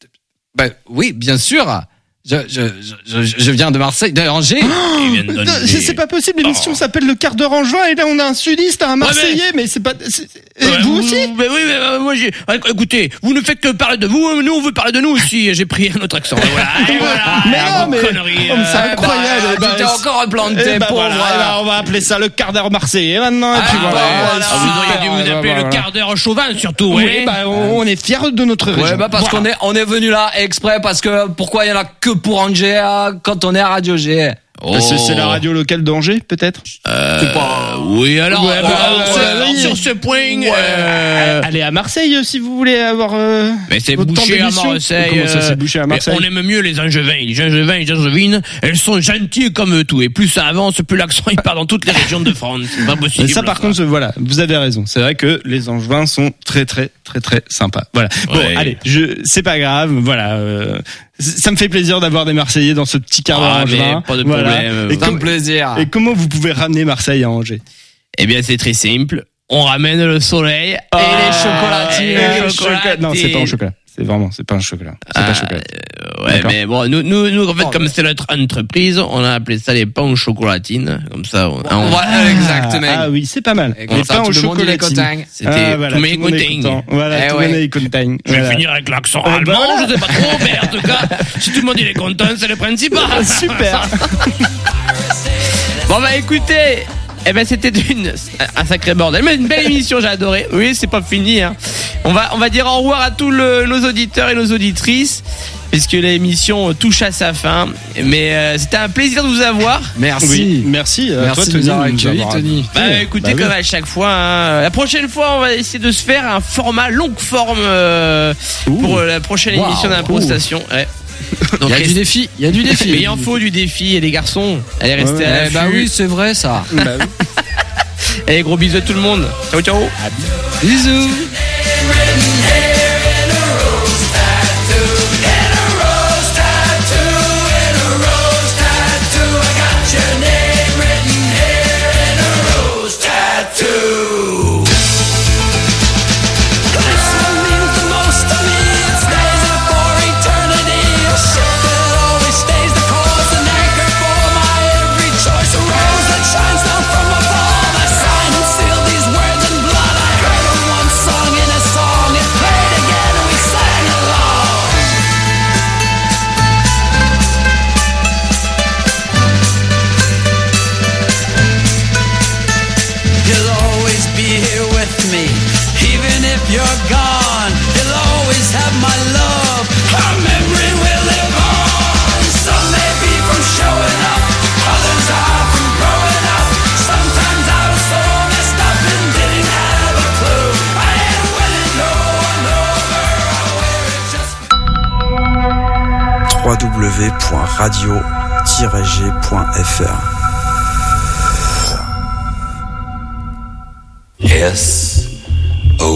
Ben oui, bien sûr. Je, je, je, je, je viens de Marseille, de Angers. Il vient de Non, donner- c'est c'est pas possible, l'émission Oh. s'appelle le quart d'heure angevin et là on a un sudiste, un marseillais, mais, c'est pas... c'est- et Ouais, vous aussi? Mais oui, mais euh, moi j'ai. Écoutez, vous ne faites que parler de vous, nous on veut parler de nous aussi. J'ai pris un autre accent. Et voilà. Et voilà. Mais Ah, non, vos mais- conneries, oh, mais euh, c'est incroyable. bah, eh ben, tu t'es encore replanté, Eh ben pauvre. voilà, eh ben, on va appeler ça le quart d'heure marseillais maintenant, et puis Ah, voilà. bah, voilà. Ah, vous auriez dû vous Super, appeler voilà. le quart d'heure chauvin surtout. Oui, ouais. bah, on, on est fiers de notre région. Ouais, bah parce Voilà. qu'on est on est venu là exprès parce que pourquoi il y en a que pour Angers euh, quand on est à Radio G. Oh. Bah, c'est- C'est la radio locale d'Angers, peut-être? Euh, oui, alors, Ouais, bah, euh, ouais, alors, oui. sur ce point, euh, Allez à Marseille euh, si vous voulez avoir. euh, mais c'est votre temps bouché à d'émission. Marseille. Comment ça, euh, c'est bouché à mais Marseille? on aime mieux les Angevins. Les Angevins et les Angevines, elles sont gentilles comme tout. Et plus ça avance, plus l'accent il part dans toutes les régions de France. C'est pas possible. Mais ça, par contre, voilà, vous avez raison. C'est vrai que les Angevins sont très, très, très, très sympas. Voilà. Bon, Ouais. allez, je, c'est pas grave. Voilà. euh, ça me fait plaisir d'avoir des Marseillais dans ce petit quart d'heure Ah, mais angevin. pas de Voilà. problème. Et, C'est un com- plaisir. et comment vous pouvez ramener Marseille à Angers? Eh bien, c'est très simple. On ramène le soleil et Ah, les chocolatines. et les le chocolat- chocolatines. Non, c'est pas un chocolat. C'est vraiment, c'est pas un chocolat. C'est Ah, pas chocolat. euh, ouais, D'accord. mais bon, nous, nous, nous, en fait, Oh, comme mais- c'est notre entreprise, on a appelé ça les pains aux chocolatines. Comme ça, on, on- Voilà, exact, mec. Ah oui, c'est pas mal. Et Les comme ça, pains tout au le monde, il est chocolatine. content. c'était Ah, voilà, tout mes tout le monde est contents. content. Voilà, Eh tout le ouais. monde est content. Je vais Voilà. finir avec l'accent Ah, bah allemand, voilà. je sais pas trop, mais en tout cas, si tout le monde il est content, c'est le principal. Super. Bon bah écoutez, eh ben c'était une un sacré bordel, mais une belle émission, j'ai adoré. Oui, c'est pas fini. Hein. On va on va dire au revoir à tous le- nos auditeurs et nos auditrices, puisque l'émission touche à sa fin. Mais euh, c'était un plaisir de vous avoir. Merci. Oui, merci. à Merci toi, de Tony, nous avoir de nous accueillis, avoir Tony. Bah invités. écoutez, Bah oui. comme à chaque fois, hein, la prochaine fois, on va essayer de se faire un format longue forme euh, pour euh, la prochaine Wow. émission d'impro station. Ouais. Donc, Il y a du restez- défi, il y a du défi. mais il en faut du défi et les garçons. Allez, restez Ouais, à Eh bah l'affût. oui, c'est vrai ça. Bah oui. Allez, gros bisous à tout le monde. Ciao, ciao. Bisous. You'll always be here with me, even if you're gone. You'll always have my love. Our memory will live on. Some may be from showing up, others are from growing up. Sometimes I was so messed up and didn't have a clue. I ain't winning no one over. I wear it just. w w w point radio tiret g point f r Yes.